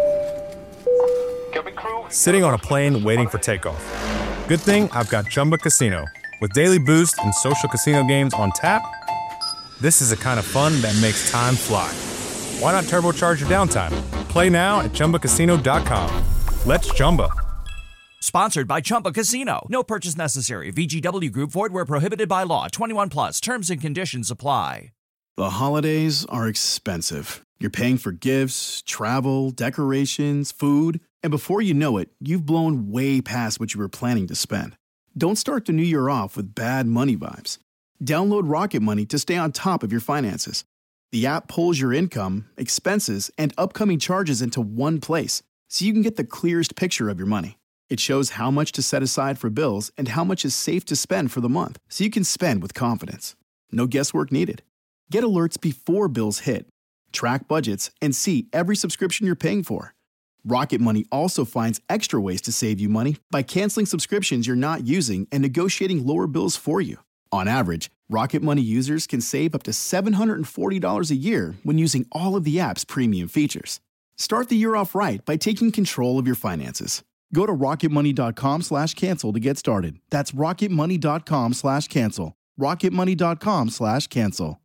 Sitting on a plane waiting for takeoff. Good thing I've got Chumba Casino. With daily boost and social casino games on tap, this is the kind of fun that makes time fly. Why not turbocharge your downtime? Play now at Chumba Casino dot com. Let's Chumba. Sponsored by Chumba Casino. No purchase necessary. V G W Group. Void where prohibited by law. twenty-one plus. Terms and conditions apply. The holidays are expensive. You're paying for gifts, travel, decorations, food, and before you know it, you've blown way past what you were planning to spend. Don't start the new year off with bad money vibes. Download Rocket Money to stay on top of your finances. The app pulls your income, expenses, and upcoming charges into one place, so you can get the clearest picture of your money. It shows how much to set aside for bills and how much is safe to spend for the month, so you can spend with confidence. No guesswork needed. Get alerts before bills hit, track budgets, and see every subscription you're paying for. Rocket Money also finds extra ways to save you money by canceling subscriptions you're not using and negotiating lower bills for you. On average, Rocket Money users can save up to seven hundred forty dollars a year when using all of the app's premium features. Start the year off right by taking control of your finances. Go to rocketmoney.com slash cancel to get started. That's rocketmoney.com slash cancel. rocketmoney.com slash cancel.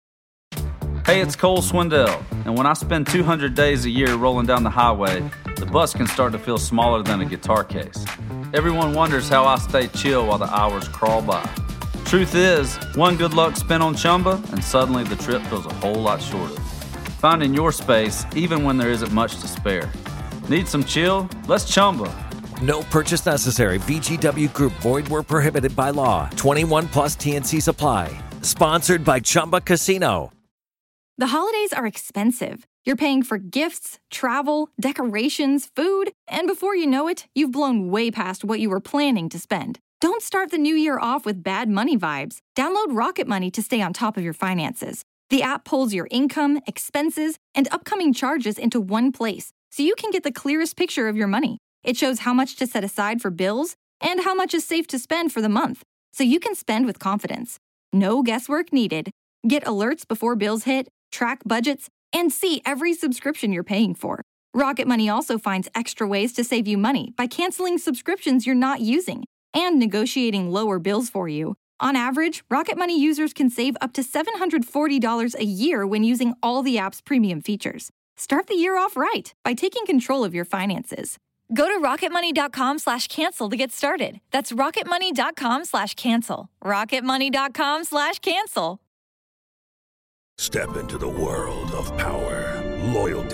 Hey, it's Cole Swindell, and when I spend two hundred days a year rolling down the highway, the bus can start to feel smaller than a guitar case. Everyone wonders how I stay chill while the hours crawl by. Truth is, one good luck spin on Chumba, and suddenly the trip feels a whole lot shorter. Finding your space, even when there isn't much to spare. Need some chill? Let's Chumba. No purchase necessary. V G W Group. Void where prohibited by law. twenty-one plus T N C supply. Sponsored by Chumba Casino. The holidays are expensive. You're paying for gifts, travel, decorations, food, and before you know it, you've blown way past what you were planning to spend. Don't start the new year off with bad money vibes. Download Rocket Money to stay on top of your finances. The app pulls your income, expenses, and upcoming charges into one place, so you can get the clearest picture of your money. It shows how much to set aside for bills and how much is safe to spend for the month, so you can spend with confidence. No guesswork needed. Get alerts before bills hit, track budgets, and see every subscription you're paying for. Rocket Money also finds extra ways to save you money by canceling subscriptions you're not using and negotiating lower bills for you. On average, Rocket Money users can save up to seven hundred forty dollars a year when using all the app's premium features. Start the year off right by taking control of your finances. Go to rocketmoney.com slash cancel to get started. That's rocketmoney.com slash cancel. rocketmoney.com slash cancel. Step into the world of power, loyalty,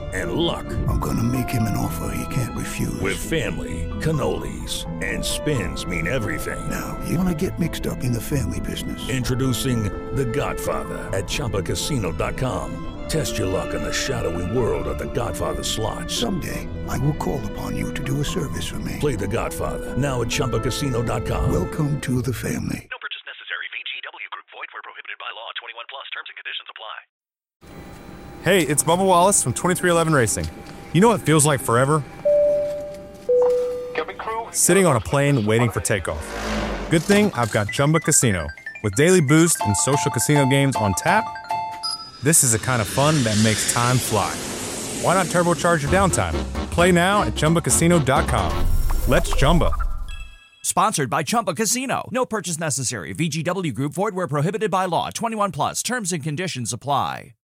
and luck. I'm gonna make him an offer he can't refuse. With family, cannolis, and spins mean everything. Now, you wanna get mixed up in the family business. Introducing The Godfather at Chumba Casino dot com. Test your luck in the shadowy world of The Godfather slot. Someday, I will call upon you to do a service for me. Play The Godfather now at Chumba Casino dot com. Welcome to the family. No purchase necessary. V G W Group. Void where prohibited by law. twenty-one plus. Terms and conditions apply. Hey, it's Bubba Wallace from twenty-three eleven Racing. You know what feels like forever? Sitting on a plane waiting for takeoff. Good thing I've got Chumba Casino. With daily boost and social casino games on tap, this is the kind of fun that makes time fly. Why not turbocharge your downtime? Play now at Chumba Casino dot com. Let's Chumba. Sponsored by Chumba Casino. No purchase necessary. V G W Group. Void where prohibited by law. twenty-one plus. Terms and conditions apply.